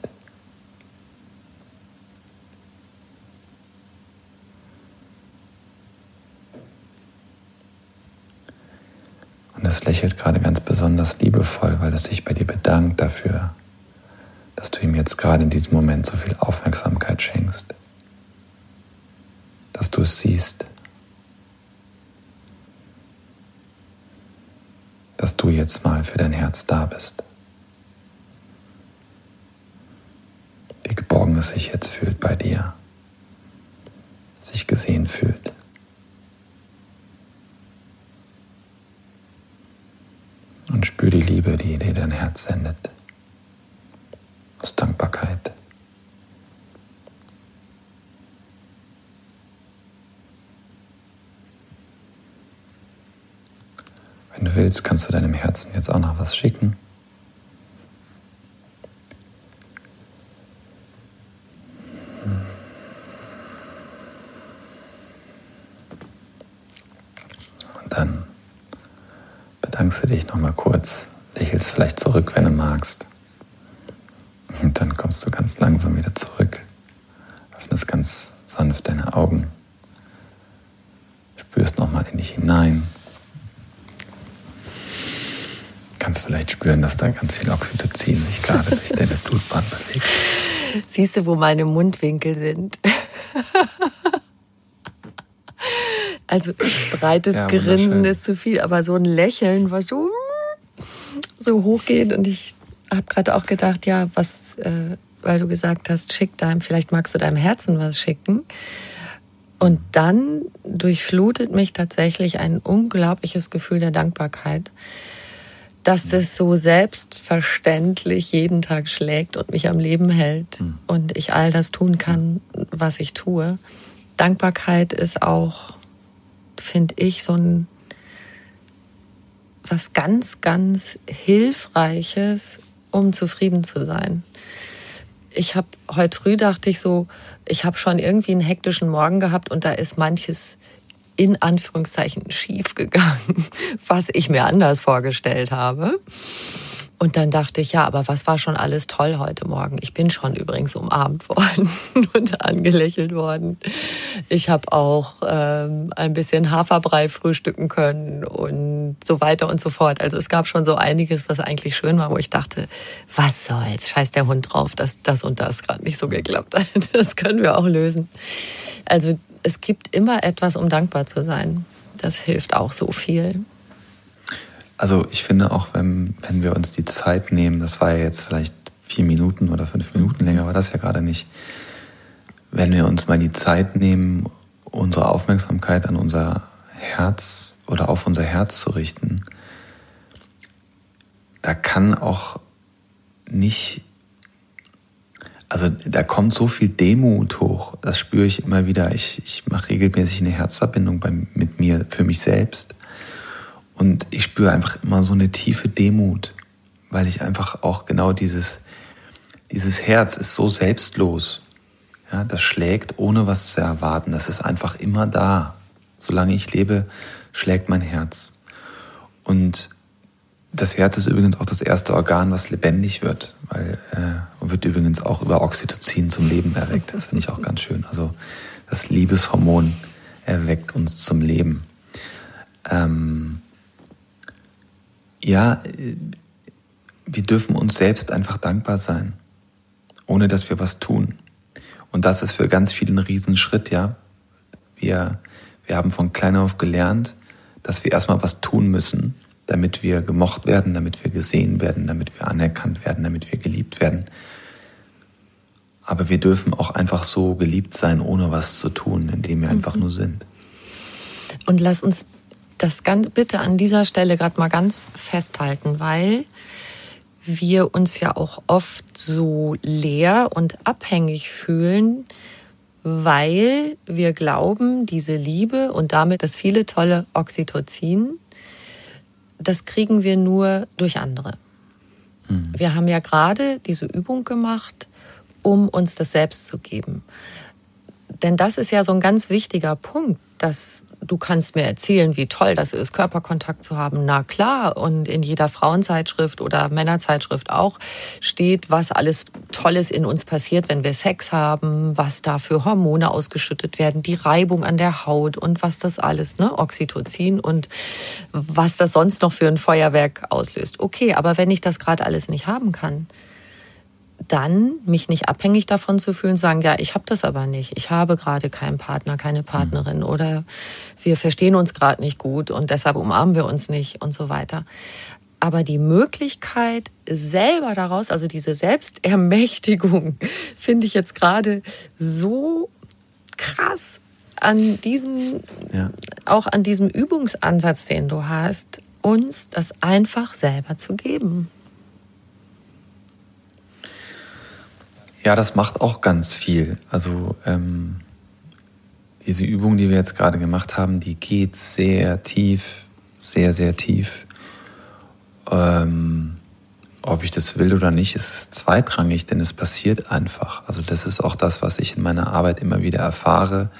Und es lächelt gerade ganz besonders liebevoll, weil es sich bei dir bedankt dafür, dass du ihm jetzt gerade in diesem Moment so viel Aufmerksamkeit schenkst. Dass du es siehst. Dass du jetzt mal für dein Herz da bist. Wie geborgen es sich jetzt fühlt bei dir. Sich gesehen fühlt. Und spür die Liebe, die dir dein Herz sendet. Aus Dankbarkeit. Wenn du willst, kannst du deinem Herzen jetzt auch noch was schicken. Und dann bedankst du dich nochmal kurz, lächelst vielleicht zurück, wenn du magst. Und dann kommst du ganz langsam wieder zurück, öffnest ganz sanft deine Augen, spürst nochmal in dich hinein. Kannst vielleicht spüren, dass da ganz viel Oxytocin sich gerade durch deine Blutbahn bewegt. Siehst du, wo meine Mundwinkel sind? Also breites Grinsen ist zu viel, aber so ein Lächeln, was so hochgeht. Und ich habe gerade auch gedacht, ja, weil du gesagt hast, schick deinem, vielleicht magst du deinem Herzen was schicken. Und dann durchflutet mich tatsächlich ein unglaubliches Gefühl der Dankbarkeit, dass es so selbstverständlich jeden Tag schlägt und mich am Leben hält und ich all das tun kann, was ich tue. Dankbarkeit ist auch, finde ich, so was ganz, ganz Hilfreiches, um zufrieden zu sein. Heute früh dachte ich so, ich habe schon irgendwie einen hektischen Morgen gehabt und da ist manches in Anführungszeichen schief gegangen, was ich mir anders vorgestellt habe. Und dann dachte ich, ja, aber was war schon alles toll heute Morgen? Ich bin schon übrigens umarmt worden und angelächelt worden. Ich habe auch ein bisschen Haferbrei frühstücken können und so weiter und so fort. Also es gab schon so einiges, was eigentlich schön war, wo ich dachte, was soll's, scheiß der Hund drauf, dass das und das gerade nicht so geklappt hat. Das können wir auch lösen. Also es gibt immer etwas, um dankbar zu sein. Das hilft auch so viel. Also ich finde auch, wenn wir uns die Zeit nehmen, das war ja jetzt vielleicht 4 Minuten oder 5 Minuten länger, war das ja gerade nicht. Wenn wir uns mal die Zeit nehmen, unsere Aufmerksamkeit an unser Herz oder auf unser Herz zu richten, da kann auch nicht, also da kommt so viel Demut hoch, das spüre ich immer wieder. Ich mache regelmäßig eine Herzverbindung mit mir, für mich selbst. Und ich spüre einfach immer so eine tiefe Demut, weil ich einfach auch genau dieses Herz ist so selbstlos. Ja, das schlägt, ohne was zu erwarten. Das ist einfach immer da. Solange ich lebe, schlägt mein Herz. Und das Herz ist übrigens auch das erste Organ, was lebendig wird, weil wird übrigens auch über Oxytocin zum Leben erweckt. Das finde ich auch ganz schön. Also das Liebeshormon erweckt uns zum Leben. Ja, wir dürfen uns selbst einfach dankbar sein, ohne dass wir was tun. Und das ist für ganz viele ein Riesenschritt, ja. Wir haben von klein auf gelernt, dass wir erstmal was tun müssen, damit wir gemocht werden, damit wir gesehen werden, damit wir anerkannt werden, damit wir geliebt werden. Aber wir dürfen auch einfach so geliebt sein, ohne was zu tun, indem wir einfach nur sind. Und lass uns das bitte an dieser Stelle gerade mal ganz festhalten, weil wir uns ja auch oft so leer und abhängig fühlen, weil wir glauben, diese Liebe und damit das viele tolle Oxytocin, das kriegen wir nur durch andere. Wir haben ja gerade diese Übung gemacht, um uns das selbst zu geben. Denn das ist ja so ein ganz wichtiger Punkt, dass du kannst mir erzählen, wie toll das ist, Körperkontakt zu haben. Na klar, und in jeder Frauenzeitschrift oder Männerzeitschrift auch steht, was alles Tolles in uns passiert, wenn wir Sex haben, was da für Hormone ausgeschüttet werden, die Reibung an der Haut und was das alles, ne, Oxytocin und was das sonst noch für ein Feuerwerk auslöst. Okay, aber wenn ich das gerade alles nicht haben kann, dann mich nicht abhängig davon zu fühlen, sagen, ja, ich habe das aber nicht. Ich habe gerade keinen Partner, keine Partnerin oder wir verstehen uns gerade nicht gut und deshalb umarmen wir uns nicht und so weiter. Aber die Möglichkeit selber daraus, also diese Selbstermächtigung, finde ich jetzt gerade so krass auch an diesem Übungsansatz, den du hast, uns das einfach selber zu geben. Ja, das macht auch ganz viel. Also diese Übung, die wir jetzt gerade gemacht haben, die geht sehr tief, sehr, sehr tief. Ob ich das will oder nicht, ist zweitrangig, denn es passiert einfach. Also das ist auch das, was ich in meiner Arbeit immer wieder erfahre.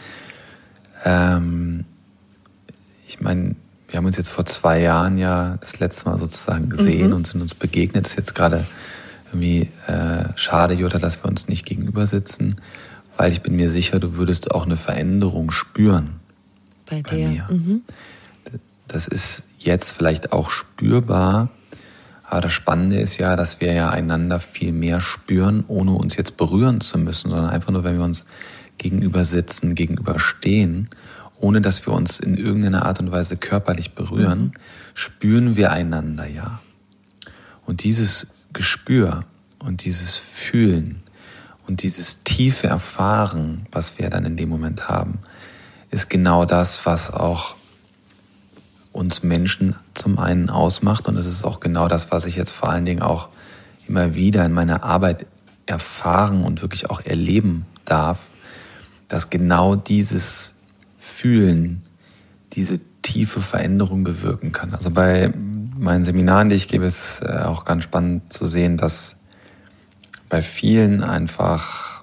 Ich meine, wir haben uns jetzt vor 2 Jahren ja das letzte Mal sozusagen gesehen und sind uns begegnet. Das ist jetzt gerade irgendwie schade, Jutta, dass wir uns nicht gegenüber sitzen, weil ich bin mir sicher, du würdest auch eine Veränderung spüren bei mir. Das ist jetzt vielleicht auch spürbar, aber das Spannende ist ja, dass wir ja einander viel mehr spüren, ohne uns jetzt berühren zu müssen, sondern einfach nur, wenn wir uns gegenüber sitzen, gegenüber stehen, ohne dass wir uns in irgendeiner Art und Weise körperlich berühren, spüren wir einander ja. Und dieses Gespür und dieses Fühlen und dieses tiefe Erfahren, was wir dann in dem Moment haben, ist genau das, was auch uns Menschen zum einen ausmacht. Und es ist auch genau das, was ich jetzt vor allen Dingen auch immer wieder in meiner Arbeit erfahren und wirklich auch erleben darf, dass genau dieses Fühlen diese tiefe Veränderung bewirken kann. Also bei meinen Seminaren, die ich gebe, ist es auch ganz spannend zu sehen, dass bei vielen einfach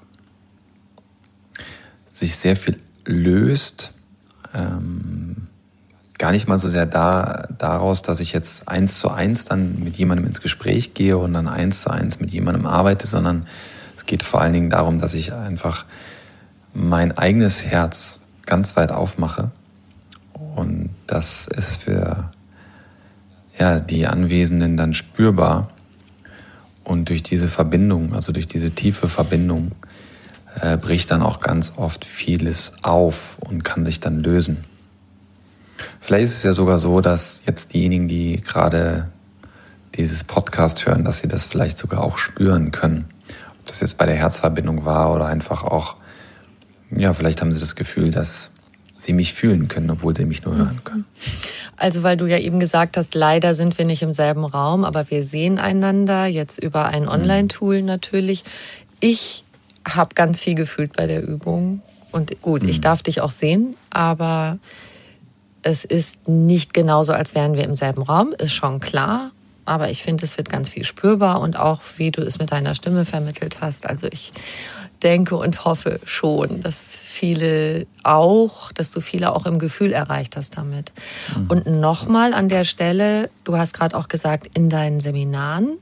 sich sehr viel löst, gar nicht mal so sehr daraus, dass ich jetzt 1:1 dann mit jemandem ins Gespräch gehe und dann 1:1 mit jemandem arbeite, sondern es geht vor allen Dingen darum, dass ich einfach mein eigenes Herz ganz weit aufmache. Und das ist für die Anwesenden dann spürbar. Und durch diese Verbindung, also durch diese tiefe Verbindung, bricht dann auch ganz oft vieles auf und kann sich dann lösen. Vielleicht ist es ja sogar so, dass jetzt diejenigen, die gerade dieses Podcast hören, dass sie das vielleicht sogar auch spüren können. Ob das jetzt bei der Herzverbindung war oder einfach auch, vielleicht haben sie das Gefühl, dass sie mich fühlen können, obwohl sie mich nur hören können. Also weil du ja eben gesagt hast, leider sind wir nicht im selben Raum, aber wir sehen einander jetzt über ein Online-Tool natürlich. Ich habe ganz viel gefühlt bei der Übung und gut, ich darf dich auch sehen, aber es ist nicht genauso, als wären wir im selben Raum, ist schon klar. Aber ich finde, es wird ganz viel spürbar und auch, wie du es mit deiner Stimme vermittelt hast. Also ich denke und hoffe schon, dass du viele auch im Gefühl erreicht hast damit. Und nochmal an der Stelle, du hast gerade auch gesagt, in deinen Seminaren,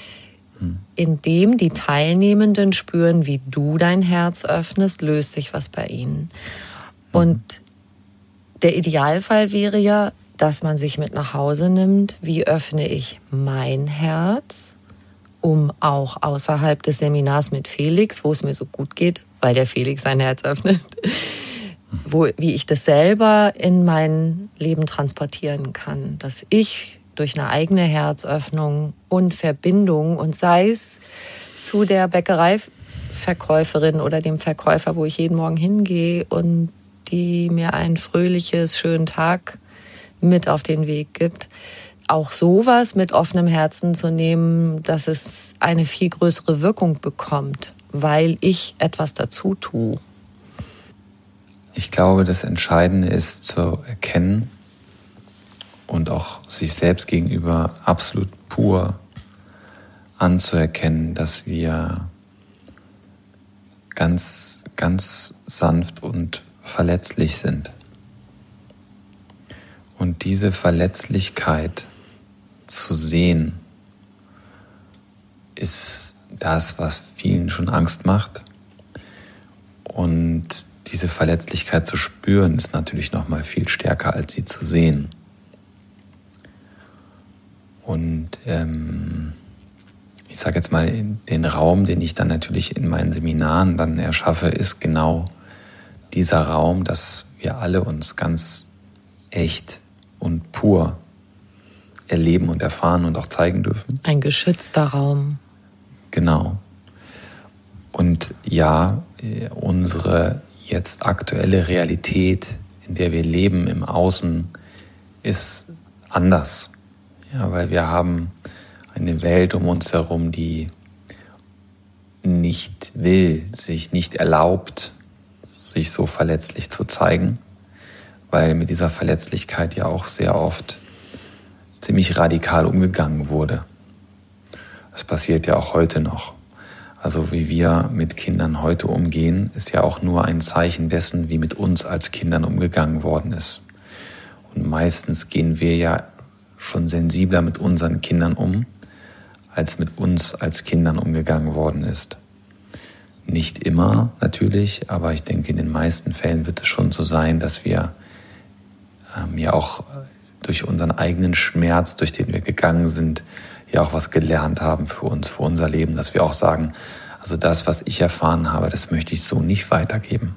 indem die Teilnehmenden spüren, wie du dein Herz öffnest, löst sich was bei ihnen. Und der Idealfall wäre ja, dass man sich mit nach Hause nimmt, wie öffne ich mein Herz, um auch außerhalb des Seminars mit Felix, wo es mir so gut geht, weil der Felix sein Herz öffnet, wie ich das selber in mein Leben transportieren kann, dass ich durch eine eigene Herzöffnung und Verbindung und sei es zu der Bäckereiverkäuferin oder dem Verkäufer, wo ich jeden Morgen hingehe und die mir einen schönen Tag mit auf den Weg gibt, auch sowas mit offenem Herzen zu nehmen, dass es eine viel größere Wirkung bekommt, weil ich etwas dazu tue. Ich glaube, das Entscheidende ist zu erkennen und auch sich selbst gegenüber absolut pur anzuerkennen, dass wir ganz, ganz sanft und verletzlich sind. Und diese Verletzlichkeit zu sehen, ist das, was vielen schon Angst macht. Und diese Verletzlichkeit zu spüren, ist natürlich noch mal viel stärker, als sie zu sehen. Und ich sage jetzt mal, den Raum, den ich dann natürlich in meinen Seminaren dann erschaffe, ist genau dieser Raum, dass wir alle uns ganz echt und pur erleben und erfahren und auch zeigen dürfen. Ein geschützter Raum. Genau. Und ja, unsere jetzt aktuelle Realität, in der wir leben im Außen, ist anders. Ja, weil wir haben eine Welt um uns herum, die nicht will, sich nicht erlaubt, sich so verletzlich zu zeigen, weil mit dieser Verletzlichkeit ja auch sehr oft ziemlich radikal umgegangen wurde. Das passiert ja auch heute noch. Also wie wir mit Kindern heute umgehen, ist ja auch nur ein Zeichen dessen, wie mit uns als Kindern umgegangen worden ist. Und meistens gehen wir ja schon sensibler mit unseren Kindern um, als mit uns als Kindern umgegangen worden ist. Nicht immer natürlich, aber ich denke, in den meisten Fällen wird es schon so sein, dass wir ja auch durch unseren eigenen Schmerz, durch den wir gegangen sind, ja auch was gelernt haben für uns, für unser Leben, dass wir auch sagen, also das, was ich erfahren habe, das möchte ich so nicht weitergeben.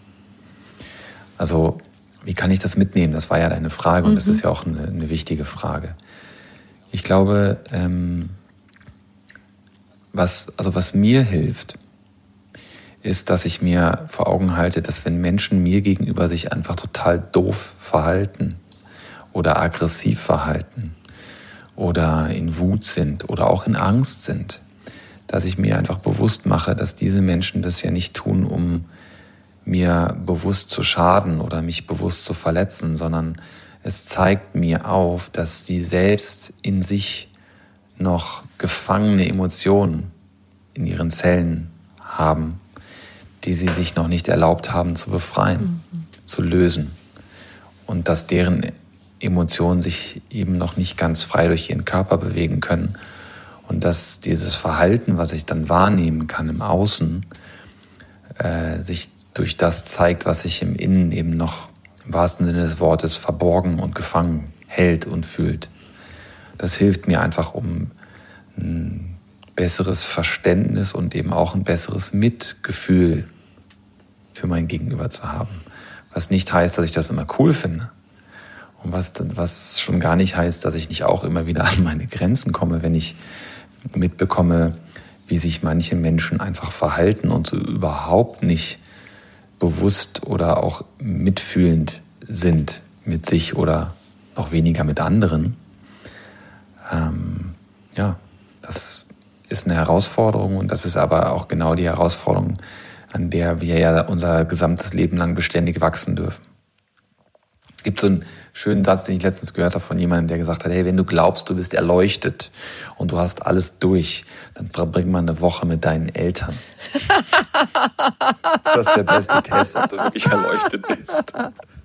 Also wie kann ich das mitnehmen? Das war ja deine Frage und das ist ja auch eine wichtige Frage. Ich glaube, was mir hilft, ist, dass ich mir vor Augen halte, dass wenn Menschen mir gegenüber sich einfach total doof verhalten oder aggressiv verhalten oder in Wut sind oder auch in Angst sind, dass ich mir einfach bewusst mache, dass diese Menschen das ja nicht tun, um mir bewusst zu schaden oder mich bewusst zu verletzen, sondern es zeigt mir auf, dass sie selbst in sich noch gefangene Emotionen in ihren Zellen haben, die sie sich noch nicht erlaubt haben zu befreien, zu lösen. Und dass deren Emotionen sich eben noch nicht ganz frei durch ihren Körper bewegen können. Und dass dieses Verhalten, was ich dann wahrnehmen kann im Außen, sich durch das zeigt, was sich im Innen eben noch im wahrsten Sinne des Wortes verborgen und gefangen hält und fühlt. Das hilft mir einfach, um ein besseres Verständnis und eben auch ein besseres Mitgefühl für mein Gegenüber zu haben. Was nicht heißt, dass ich das immer cool finde. Und was schon gar nicht heißt, dass ich nicht auch immer wieder an meine Grenzen komme, wenn ich mitbekomme, wie sich manche Menschen einfach verhalten und so überhaupt nicht bewusst oder auch mitfühlend sind mit sich oder noch weniger mit anderen. Das ist eine Herausforderung und das ist aber auch genau die Herausforderung, an der wir ja unser gesamtes Leben lang beständig wachsen dürfen. Es gibt so einen schönen Satz, den ich letztens gehört habe von jemandem, der gesagt hat, hey, wenn du glaubst, du bist erleuchtet und du hast alles durch, dann verbring mal eine Woche mit deinen Eltern. Das ist der beste Test, ob du wirklich erleuchtet bist.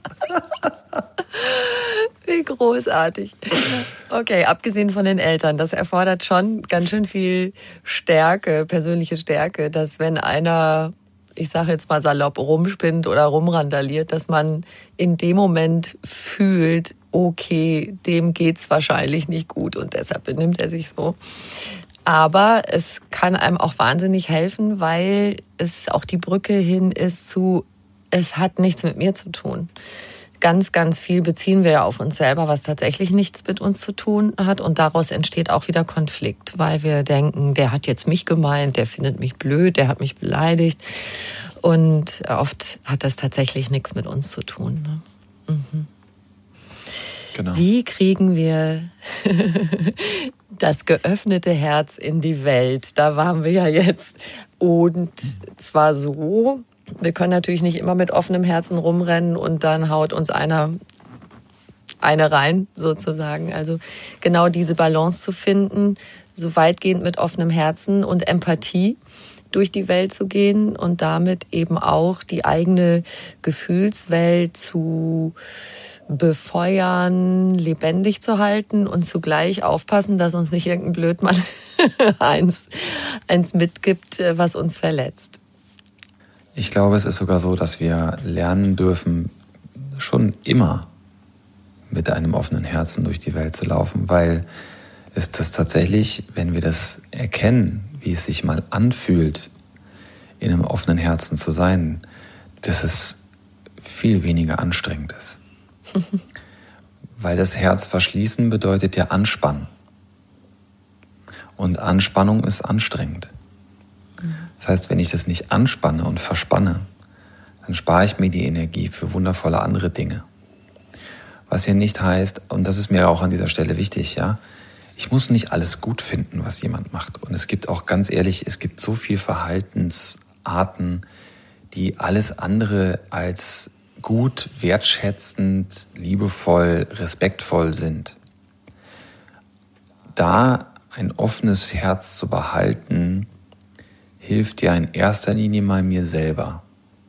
Wie großartig. Okay, abgesehen von den Eltern, das erfordert schon ganz schön viel Stärke, persönliche Stärke, dass wenn einer, ich sage jetzt mal salopp, rumspinnt oder rumrandaliert, dass man in dem Moment fühlt, okay, dem geht's wahrscheinlich nicht gut und deshalb benimmt er sich so. Aber es kann einem auch wahnsinnig helfen, weil es auch die Brücke hin ist zu, es hat nichts mit mir zu tun. Ganz, ganz viel beziehen wir ja auf uns selber, was tatsächlich nichts mit uns zu tun hat. Und daraus entsteht auch wieder Konflikt, weil wir denken, der hat jetzt mich gemeint, der findet mich blöd, der hat mich beleidigt. Und oft hat das tatsächlich nichts mit uns zu tun. Ne? Mhm. Genau. Wie kriegen wir das geöffnete Herz in die Welt? Da waren wir ja jetzt. Und zwar so, wir können natürlich nicht immer mit offenem Herzen rumrennen und dann haut uns eine rein, sozusagen. Also genau diese Balance zu finden, so weitgehend mit offenem Herzen und Empathie durch die Welt zu gehen und damit eben auch die eigene Gefühlswelt zu befeuern, lebendig zu halten und zugleich aufpassen, dass uns nicht irgendein Blödmann eins mitgibt, was uns verletzt. Ich glaube, es ist sogar so, dass wir lernen dürfen, schon immer mit einem offenen Herzen durch die Welt zu laufen, weil es das tatsächlich, wenn wir das erkennen, wie es sich mal anfühlt, in einem offenen Herzen zu sein, dass es viel weniger anstrengend ist. Weil das Herz verschließen bedeutet ja Anspannen. Und Anspannung ist anstrengend. Das heißt, wenn ich das nicht anspanne und verspanne, dann spare ich mir die Energie für wundervolle andere Dinge. Was ja nicht heißt, und das ist mir auch an dieser Stelle wichtig, ja, ich muss nicht alles gut finden, was jemand macht. Und es gibt auch, ganz ehrlich, es gibt so viele Verhaltensarten, die alles andere als gut, wertschätzend, liebevoll, respektvoll sind. Da ein offenes Herz zu behalten, hilft ja in erster Linie mal mir selber.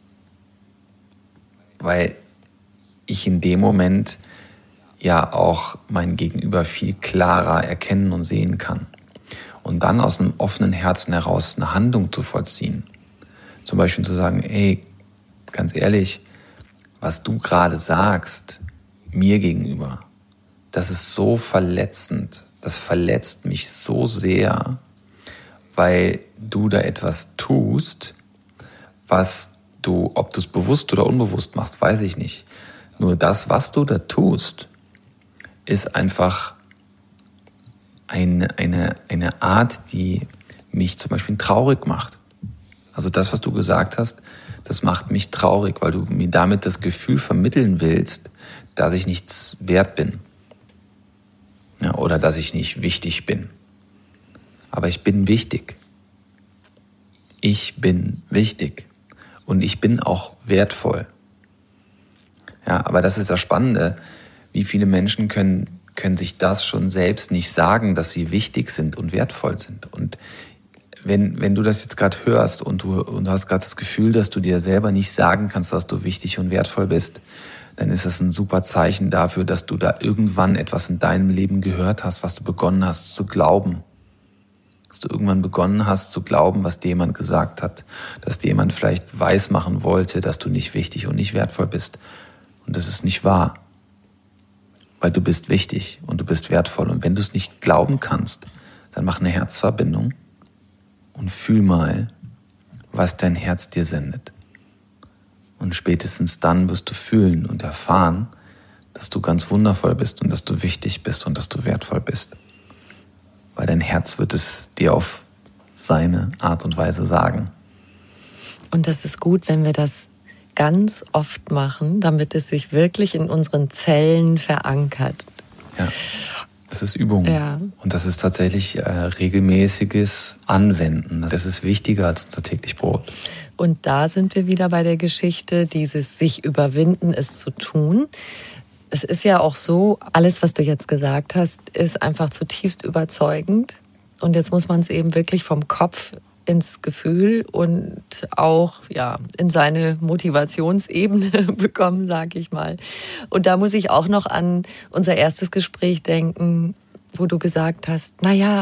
Weil ich in dem Moment ja auch mein Gegenüber viel klarer erkennen und sehen kann. Und dann aus einem offenen Herzen heraus eine Handlung zu vollziehen. Zum Beispiel zu sagen, ey, ganz ehrlich, was du gerade sagst, mir gegenüber, das ist so verletzend, das verletzt mich so sehr, weil du da etwas tust, was du, ob du es bewusst oder unbewusst machst, weiß ich nicht. Nur das, was du da tust, ist einfach eine Art, die mich zum Beispiel traurig macht. Also das, was du gesagt hast, das macht mich traurig, weil du mir damit das Gefühl vermitteln willst, dass ich nichts wert bin. Ja, oder dass ich nicht wichtig bin. Aber ich bin wichtig. Ich bin wichtig. Und ich bin auch wertvoll. Ja, aber das ist das Spannende. Wie viele Menschen können sich das schon selbst nicht sagen, dass sie wichtig sind und wertvoll sind. Und wenn du das jetzt gerade hörst und du hast gerade das Gefühl, dass du dir selber nicht sagen kannst, dass du wichtig und wertvoll bist, dann ist das ein super Zeichen dafür, dass du da irgendwann etwas in deinem Leben gehört hast, was du begonnen hast zu glauben. Dass du irgendwann begonnen hast zu glauben, was dir jemand gesagt hat. Dass dir jemand vielleicht weismachen wollte, dass du nicht wichtig und nicht wertvoll bist. Und das ist nicht wahr. Weil du bist wichtig und du bist wertvoll. Und wenn du es nicht glauben kannst, dann mach eine Herzverbindung und fühl mal, was dein Herz dir sendet. Und spätestens dann wirst du fühlen und erfahren, dass du ganz wundervoll bist und dass du wichtig bist und dass du wertvoll bist. Weil dein Herz wird es dir auf seine Art und Weise sagen. Und das ist gut, wenn wir das ganz oft machen, damit es sich wirklich in unseren Zellen verankert. Ja, das ist Übung. Ja. Und das ist tatsächlich regelmäßiges Anwenden. Das ist wichtiger als unser täglich Brot. Und da sind wir wieder bei der Geschichte, dieses sich überwinden, es zu tun. Es ist ja auch so, alles, was du jetzt gesagt hast, ist einfach zutiefst überzeugend. Und jetzt muss man es eben wirklich vom Kopf ins Gefühl und auch in seine Motivationsebene bekommen, sage ich mal. Und da muss ich auch noch an unser erstes Gespräch denken, wo du gesagt hast,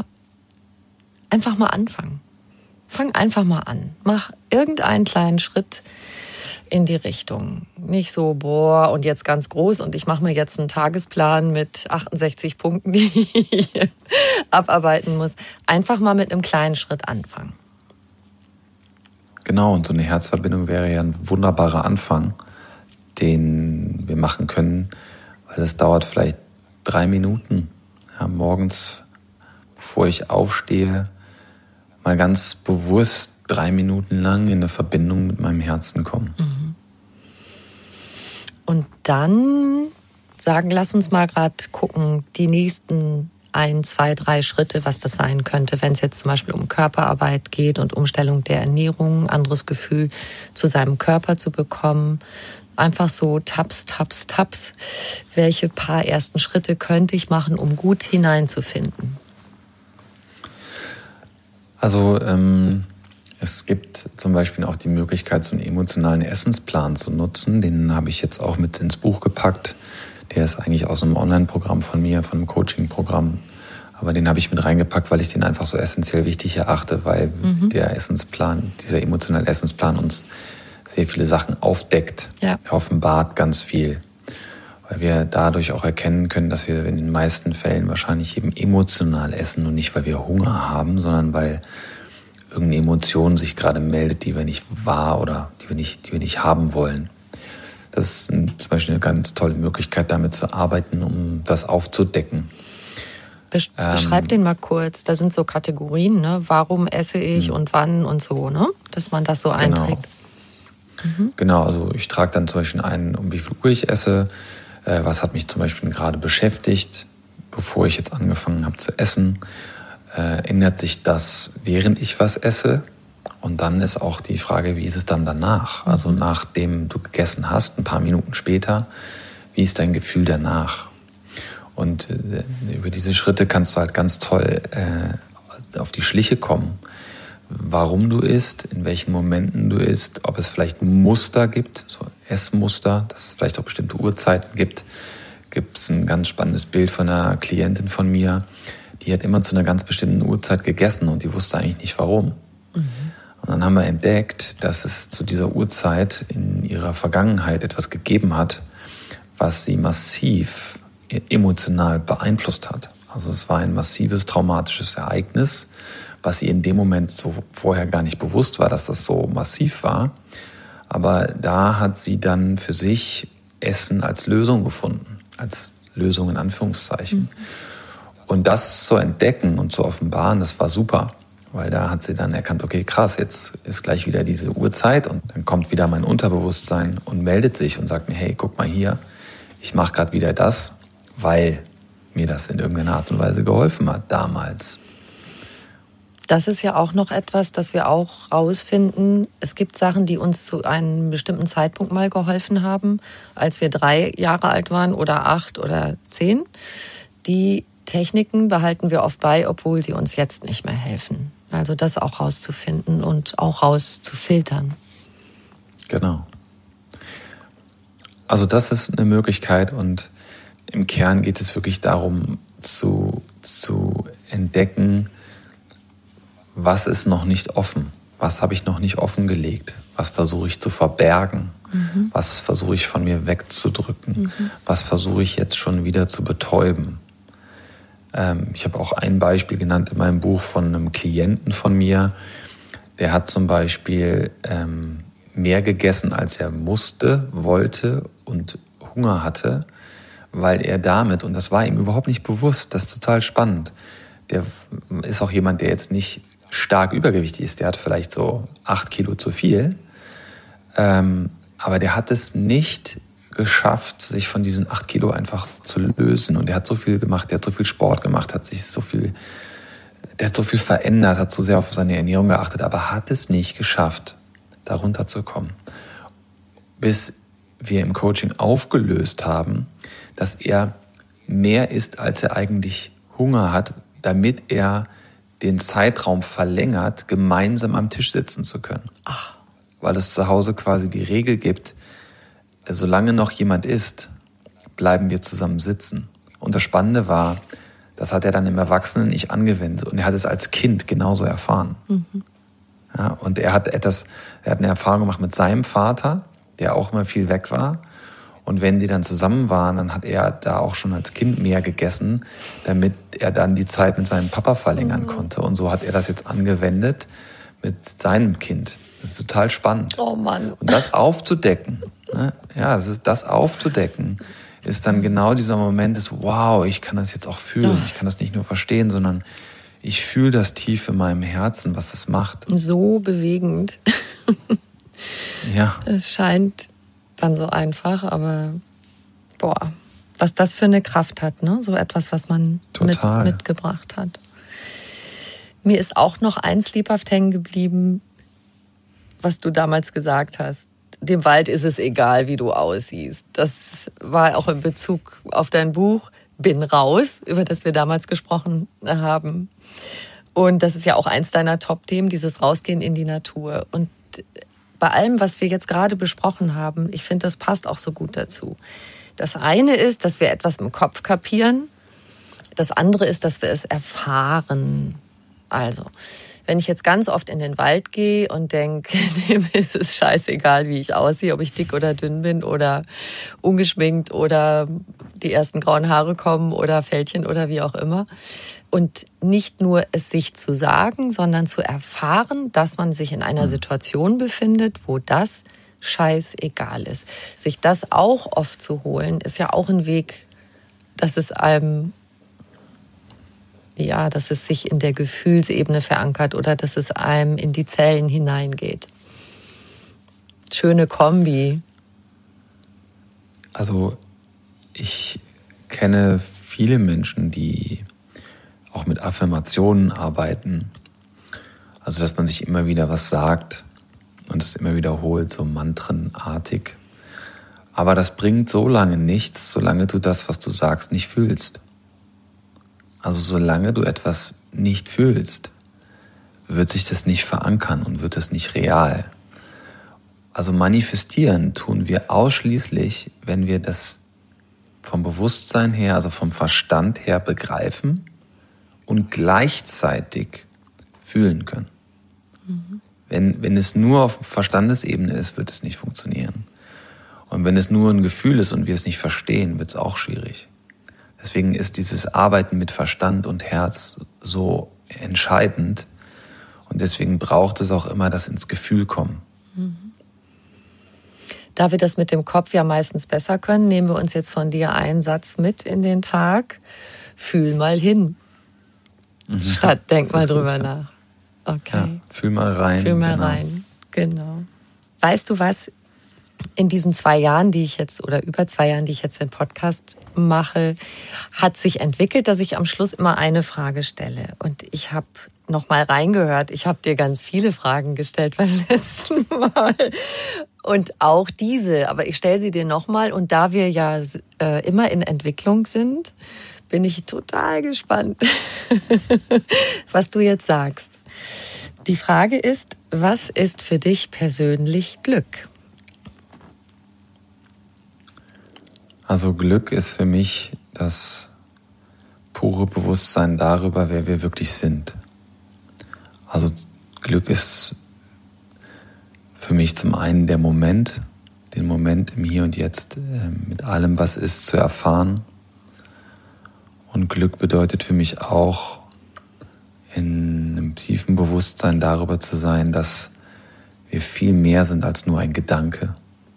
einfach mal anfangen. Fang einfach mal an. Mach irgendeinen kleinen Schritt in die Richtung. Nicht so, und jetzt ganz groß und ich mache mir jetzt einen Tagesplan mit 68 Punkten, die ich abarbeiten muss. Einfach mal mit einem kleinen Schritt anfangen. Genau, und so eine Herzverbindung wäre ja ein wunderbarer Anfang, den wir machen können, weil es dauert vielleicht 3 Minuten. Ja, morgens, bevor ich aufstehe, mal ganz bewusst 3 Minuten lang in eine Verbindung mit meinem Herzen kommen. Und dann lass uns mal gerade gucken, die nächsten 1, 2, 3 Schritte, was das sein könnte, wenn es jetzt zum Beispiel um Körperarbeit geht und Umstellung der Ernährung, ein anderes Gefühl zu seinem Körper zu bekommen. Einfach so Taps. Welche paar ersten Schritte könnte ich machen, um gut hineinzufinden? Also es gibt zum Beispiel auch die Möglichkeit, so einen emotionalen Essensplan zu nutzen. Den habe ich jetzt auch mit ins Buch gepackt. Der ist eigentlich aus einem Online-Programm von mir, von einem Coaching-Programm. Aber den habe ich mit reingepackt, weil ich den einfach so essentiell wichtig erachte, weil der Essensplan, dieser emotionale Essensplan uns sehr viele Sachen aufdeckt. Ja. Er offenbart ganz viel. Weil wir dadurch auch erkennen können, dass wir in den meisten Fällen wahrscheinlich eben emotional essen und nicht, weil wir Hunger haben, sondern weil irgendeine Emotion sich gerade meldet, die wir nicht wahr oder die wir nicht haben wollen. Das ist zum Beispiel eine ganz tolle Möglichkeit, damit zu arbeiten, um das aufzudecken. Beschreib den mal kurz. Da sind so Kategorien, ne? Warum esse ich und wann und so, ne? Dass man das so einträgt. Genau, also ich trage dann zum Beispiel ein, um wie viel Uhr ich esse, was hat mich zum Beispiel gerade beschäftigt, bevor ich jetzt angefangen habe zu essen. Ändert sich das, während ich was esse? Und dann ist auch die Frage, wie ist es dann danach? Also nachdem du gegessen hast, ein paar Minuten später, wie ist dein Gefühl danach? Und über diese Schritte kannst du halt ganz toll auf die Schliche kommen. Warum du isst, in welchen Momenten du isst, ob es vielleicht Muster gibt, so Essmuster, dass es vielleicht auch bestimmte Uhrzeiten gibt. Gibt es ein ganz spannendes Bild von einer Klientin von mir, die hat immer zu einer ganz bestimmten Uhrzeit gegessen und die wusste eigentlich nicht warum. Und dann haben wir entdeckt, dass es zu dieser Uhrzeit in ihrer Vergangenheit etwas gegeben hat, was sie massiv emotional beeinflusst hat. Also es war ein massives traumatisches Ereignis, was ihr in dem Moment so vorher gar nicht bewusst war, dass das so massiv war. Aber da hat sie dann für sich Essen als Lösung gefunden, als Lösung in Anführungszeichen. Und das zu entdecken und zu offenbaren, das war super. Weil da hat sie dann erkannt, okay, krass, jetzt ist gleich wieder diese Uhrzeit und dann kommt wieder mein Unterbewusstsein und meldet sich und sagt mir, hey, guck mal hier, ich mache gerade wieder das, weil mir das in irgendeiner Art und Weise geholfen hat damals. Das ist ja auch noch etwas, das wir auch rausfinden. Es gibt Sachen, die uns zu einem bestimmten Zeitpunkt mal geholfen haben, als wir 3 Jahre alt waren oder 8 oder 10. Die Techniken behalten wir oft bei, obwohl sie uns jetzt nicht mehr helfen. Also das auch rauszufinden und auch rauszufiltern. Genau. Also das ist eine Möglichkeit und im Kern geht es wirklich darum zu entdecken, was ist noch nicht offen, was habe ich noch nicht offengelegt, was versuche ich zu verbergen, was versuche ich von mir wegzudrücken, was versuche ich jetzt schon wieder zu betäuben. Ich habe auch ein Beispiel genannt in meinem Buch von einem Klienten von mir, der hat zum Beispiel mehr gegessen, als er musste, wollte und Hunger hatte, weil er damit, und das war ihm überhaupt nicht bewusst, das ist total spannend, der ist auch jemand, der jetzt nicht stark übergewichtig ist, der hat vielleicht so 8 Kilo zu viel, aber der hat es nicht geschafft, sich von diesen 8 Kilo einfach zu lösen. Und der hat so viel gemacht, der hat so viel Sport gemacht, der hat so viel verändert, hat so sehr auf seine Ernährung geachtet, aber hat es nicht geschafft, da runterzukommen. Bis wir im Coaching aufgelöst haben, dass er mehr isst, als er eigentlich Hunger hat, damit er den Zeitraum verlängert, gemeinsam am Tisch sitzen zu können. Ach. Weil es zu Hause quasi die Regel gibt, solange noch jemand isst, bleiben wir zusammen sitzen. Und das Spannende war, das hat er dann im Erwachsenen-Ich angewendet. Und er hat es als Kind genauso erfahren. Ja, und er hat eine Erfahrung gemacht mit seinem Vater, der auch immer viel weg war. Und wenn die dann zusammen waren, dann hat er da auch schon als Kind mehr gegessen, damit er dann die Zeit mit seinem Papa verlängern konnte. Und so hat er das jetzt angewendet mit seinem Kind. Das ist total spannend. Oh Mann. Und das aufzudecken, ne? Ja, das aufzudecken, ist dann genau dieser Moment des, wow, ich kann das jetzt auch fühlen. Ich kann das nicht nur verstehen, sondern ich fühle das tief in meinem Herzen, was das macht. So bewegend. Ja. Es scheint dann so einfach, aber was das für eine Kraft hat, ne? So etwas, was man mitgebracht hat. Mir ist auch noch eins lebhaft hängen geblieben, was du damals gesagt hast. Dem Wald ist es egal, wie du aussiehst. Das war auch in Bezug auf dein Buch Bin raus, über das wir damals gesprochen haben. Und das ist ja auch eins deiner Top-Themen, dieses Rausgehen in die Natur. Und bei allem, was wir jetzt gerade besprochen haben, ich finde, das passt auch so gut dazu. Das eine ist, dass wir etwas im Kopf kapieren. Das andere ist, dass wir es erfahren. Also, wenn ich jetzt ganz oft in den Wald gehe und denke, dem ist es scheißegal, wie ich aussehe, ob ich dick oder dünn bin oder ungeschminkt oder die ersten grauen Haare kommen oder Fältchen oder wie auch immer. Und nicht nur es sich zu sagen, sondern zu erfahren, dass man sich in einer Situation befindet, wo das scheißegal ist. Sich das auch oft zu holen, ist ja auch ein Weg, dass es einem, ja, dass es sich in der Gefühlsebene verankert oder dass es einem in die Zellen hineingeht. Schöne Kombi. Also ich kenne viele Menschen, die auch mit Affirmationen arbeiten. Also dass man sich immer wieder was sagt und es immer wiederholt, so mantrenartig. Aber das bringt so lange nichts, solange du das, was du sagst, nicht fühlst. Also solange du etwas nicht fühlst, wird sich das nicht verankern und wird es nicht real. Also manifestieren tun wir ausschließlich, wenn wir das vom Bewusstsein her, also vom Verstand her begreifen und gleichzeitig fühlen können. Wenn es nur auf Verstandesebene ist, wird es nicht funktionieren. Und wenn es nur ein Gefühl ist und wir es nicht verstehen, wird es auch schwierig. Deswegen ist dieses Arbeiten mit Verstand und Herz so entscheidend. Und deswegen braucht es auch immer das ins Gefühl kommen. Da wir das mit dem Kopf ja meistens besser können, nehmen wir uns jetzt von dir einen Satz mit in den Tag. Fühl mal hin. Statt denk mal drüber nach. Okay. Ja, fühl mal rein. Fühl mal rein, genau. Weißt du was? In diesen 2 Jahren, über 2 Jahren, die ich jetzt den Podcast mache, hat sich entwickelt, dass ich am Schluss immer eine Frage stelle. Und ich habe noch mal reingehört. Ich habe dir ganz viele Fragen gestellt beim letzten Mal. Und auch diese, aber ich stelle sie dir noch mal. Und da wir ja immer in Entwicklung sind, bin ich total gespannt, was du jetzt sagst. Die Frage ist, was ist für dich persönlich Glück? Also Glück ist für mich das pure Bewusstsein darüber, wer wir wirklich sind. Also Glück ist für mich zum einen der Moment, den Moment im Hier und Jetzt mit allem, was ist, zu erfahren. Und Glück bedeutet für mich auch, in einem tiefen Bewusstsein darüber zu sein, dass wir viel mehr sind als nur ein Gedanke.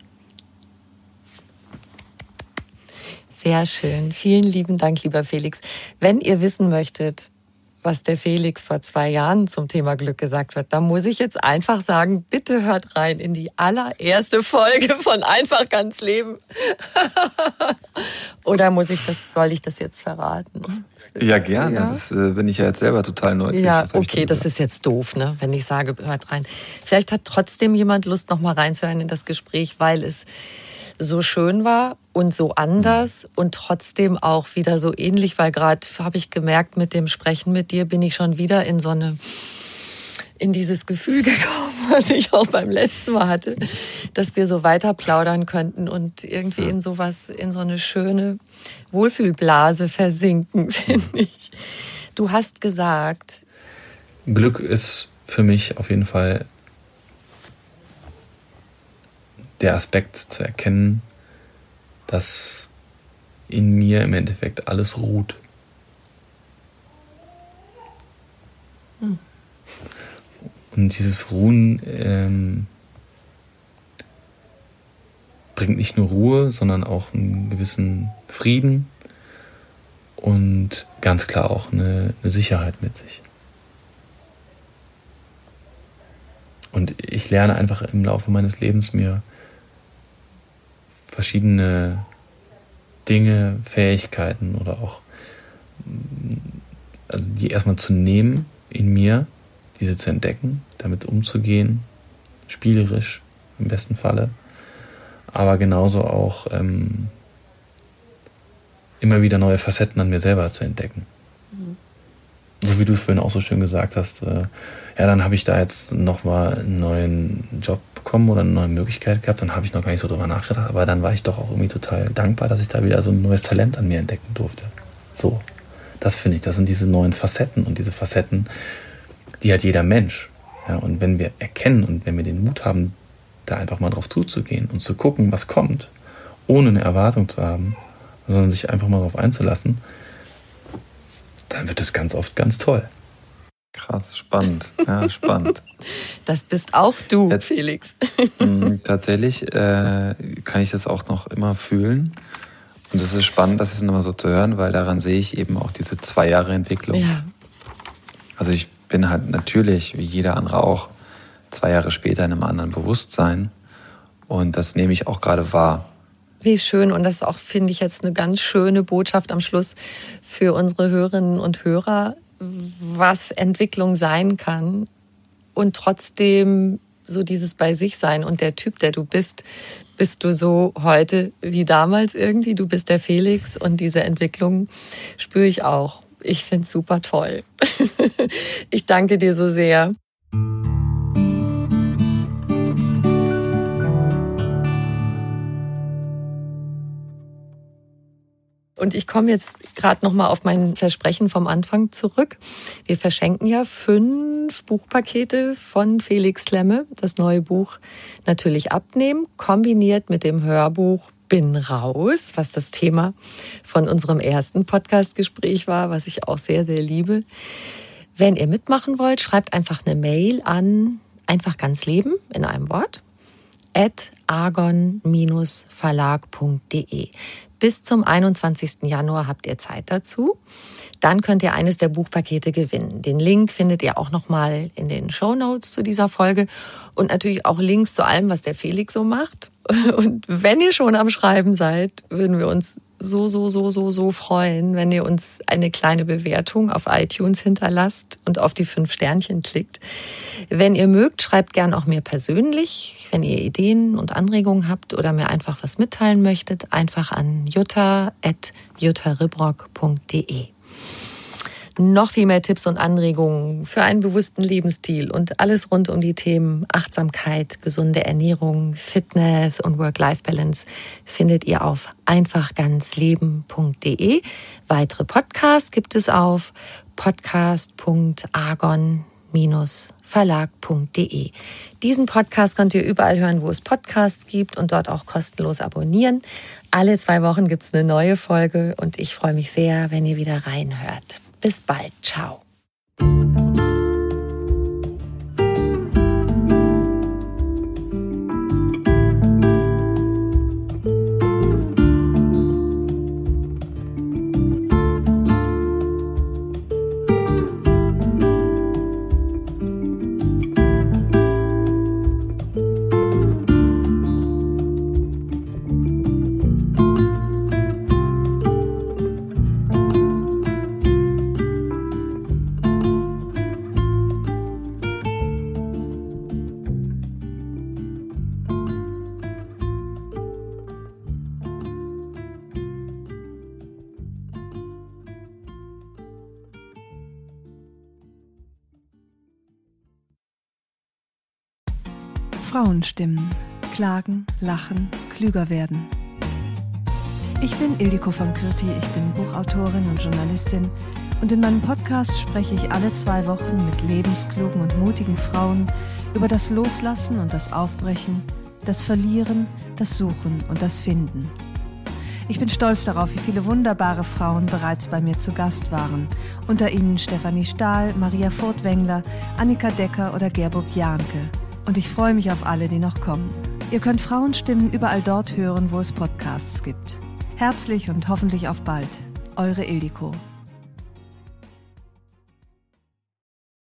Sehr schön. Vielen lieben Dank, lieber Felix. Wenn ihr wissen möchtet, was der Felix vor 2 Jahren zum Thema Glück gesagt hat, dann muss ich jetzt einfach sagen, bitte hört rein in die allererste Folge von Einfach ganz Leben. Oder soll ich das jetzt verraten? Ja, gerne. Ja? Das bin ich ja jetzt selber total neugierig. Ja, okay, das ist jetzt doof, ne? Wenn ich sage, hört rein. Vielleicht hat trotzdem jemand Lust, noch mal reinzuhören in das Gespräch, weil es so schön war und so anders und trotzdem auch wieder so ähnlich, weil gerade habe ich gemerkt, mit dem Sprechen mit dir bin ich schon wieder in dieses Gefühl gekommen, was ich auch beim letzten Mal hatte, dass wir so weiter plaudern könnten und irgendwie in so eine schöne Wohlfühlblase versinken, finde ich. Du hast gesagt, Glück ist für mich auf jeden Fall der Aspekt zu erkennen, dass in mir im Endeffekt alles ruht. Und dieses Ruhen bringt nicht nur Ruhe, sondern auch einen gewissen Frieden und ganz klar auch eine Sicherheit mit sich. Und ich lerne einfach im Laufe meines Lebens mir verschiedene Dinge, Fähigkeiten oder auch also die erstmal zu nehmen in mir, diese zu entdecken, damit umzugehen, spielerisch im besten Falle, aber genauso auch immer wieder neue Facetten an mir selber zu entdecken. So wie du es vorhin auch so schön gesagt hast, ja, dann habe ich da jetzt nochmal einen neuen Job bekommen oder eine neue Möglichkeit gehabt, dann habe ich noch gar nicht so drüber nachgedacht, aber dann war ich doch auch irgendwie total dankbar, dass ich da wieder so ein neues Talent an mir entdecken durfte. So, das finde ich, das sind diese neuen Facetten und diese Facetten, die hat jeder Mensch. Ja, und wenn wir erkennen und wenn wir den Mut haben, da einfach mal drauf zuzugehen und zu gucken, was kommt, ohne eine Erwartung zu haben, sondern sich einfach mal darauf einzulassen, dann wird es ganz oft ganz toll. Krass, spannend. Ja, spannend. Das bist auch du, Felix. Tatsächlich kann ich das auch noch immer fühlen. Und es ist spannend, das ist nochmal so zu hören, weil daran sehe ich eben auch diese 2 Jahre Entwicklung. Ja. Also ich bin halt natürlich, wie jeder andere auch, 2 Jahre später in einem anderen Bewusstsein. Und das nehme ich auch gerade wahr. Wie schön. Und das ist auch, finde ich, jetzt eine ganz schöne Botschaft am Schluss für unsere Hörerinnen und Hörer, was Entwicklung sein kann und trotzdem so dieses bei sich sein. Und der Typ, der du bist du so heute wie damals irgendwie. Du bist der Felix und diese Entwicklung spüre ich auch. Ich finde es super toll. Ich danke dir so sehr. Und ich komme jetzt gerade noch mal auf mein Versprechen vom Anfang zurück. Wir verschenken ja 5 Buchpakete von Felix Klemme. Das neue Buch natürlich abnehmen, kombiniert mit dem Hörbuch Bin raus, was das Thema von unserem ersten Podcast-Gespräch war, was ich auch sehr, sehr liebe. Wenn ihr mitmachen wollt, schreibt einfach eine Mail an einfachganzleben in einem Wort @argon-verlag.de. Bis zum 21. Januar habt ihr Zeit dazu. Dann könnt ihr eines der Buchpakete gewinnen. Den Link findet ihr auch nochmal in den Shownotes zu dieser Folge und natürlich auch Links zu allem, was der Felix so macht. Und wenn ihr schon am Schreiben seid, würden wir uns so freuen, wenn ihr uns eine kleine Bewertung auf iTunes hinterlasst und auf die 5 Sternchen klickt. Wenn ihr mögt, schreibt gern auch mir persönlich, wenn ihr Ideen und Anregungen habt oder mir einfach was mitteilen möchtet, einfach an jutta@juttaribrock.de. Noch viel mehr Tipps und Anregungen für einen bewussten Lebensstil und alles rund um die Themen Achtsamkeit, gesunde Ernährung, Fitness und Work-Life-Balance findet ihr auf einfachganzleben.de. Weitere Podcasts gibt es auf podcast.argon-verlag.de. Diesen Podcast könnt ihr überall hören, wo es Podcasts gibt und dort auch kostenlos abonnieren. Alle 2 Wochen gibt es eine neue Folge und ich freue mich sehr, wenn ihr wieder reinhört. Bis bald. Ciao. Frauenstimmen. Klagen, lachen, klüger werden. Ich bin Ildiko von Kürti, ich bin Buchautorin und Journalistin und in meinem Podcast spreche ich alle 2 Wochen mit lebensklugen und mutigen Frauen über das Loslassen und das Aufbrechen, das Verlieren, das Suchen und das Finden. Ich bin stolz darauf, wie viele wunderbare Frauen bereits bei mir zu Gast waren. Unter ihnen Stefanie Stahl, Maria Furtwängler, Annika Decker oder Gerburg Jahnke. Und ich freue mich auf alle, die noch kommen. Ihr könnt Frauenstimmen überall dort hören, wo es Podcasts gibt. Herzlich und hoffentlich auf bald. Eure Ildiko.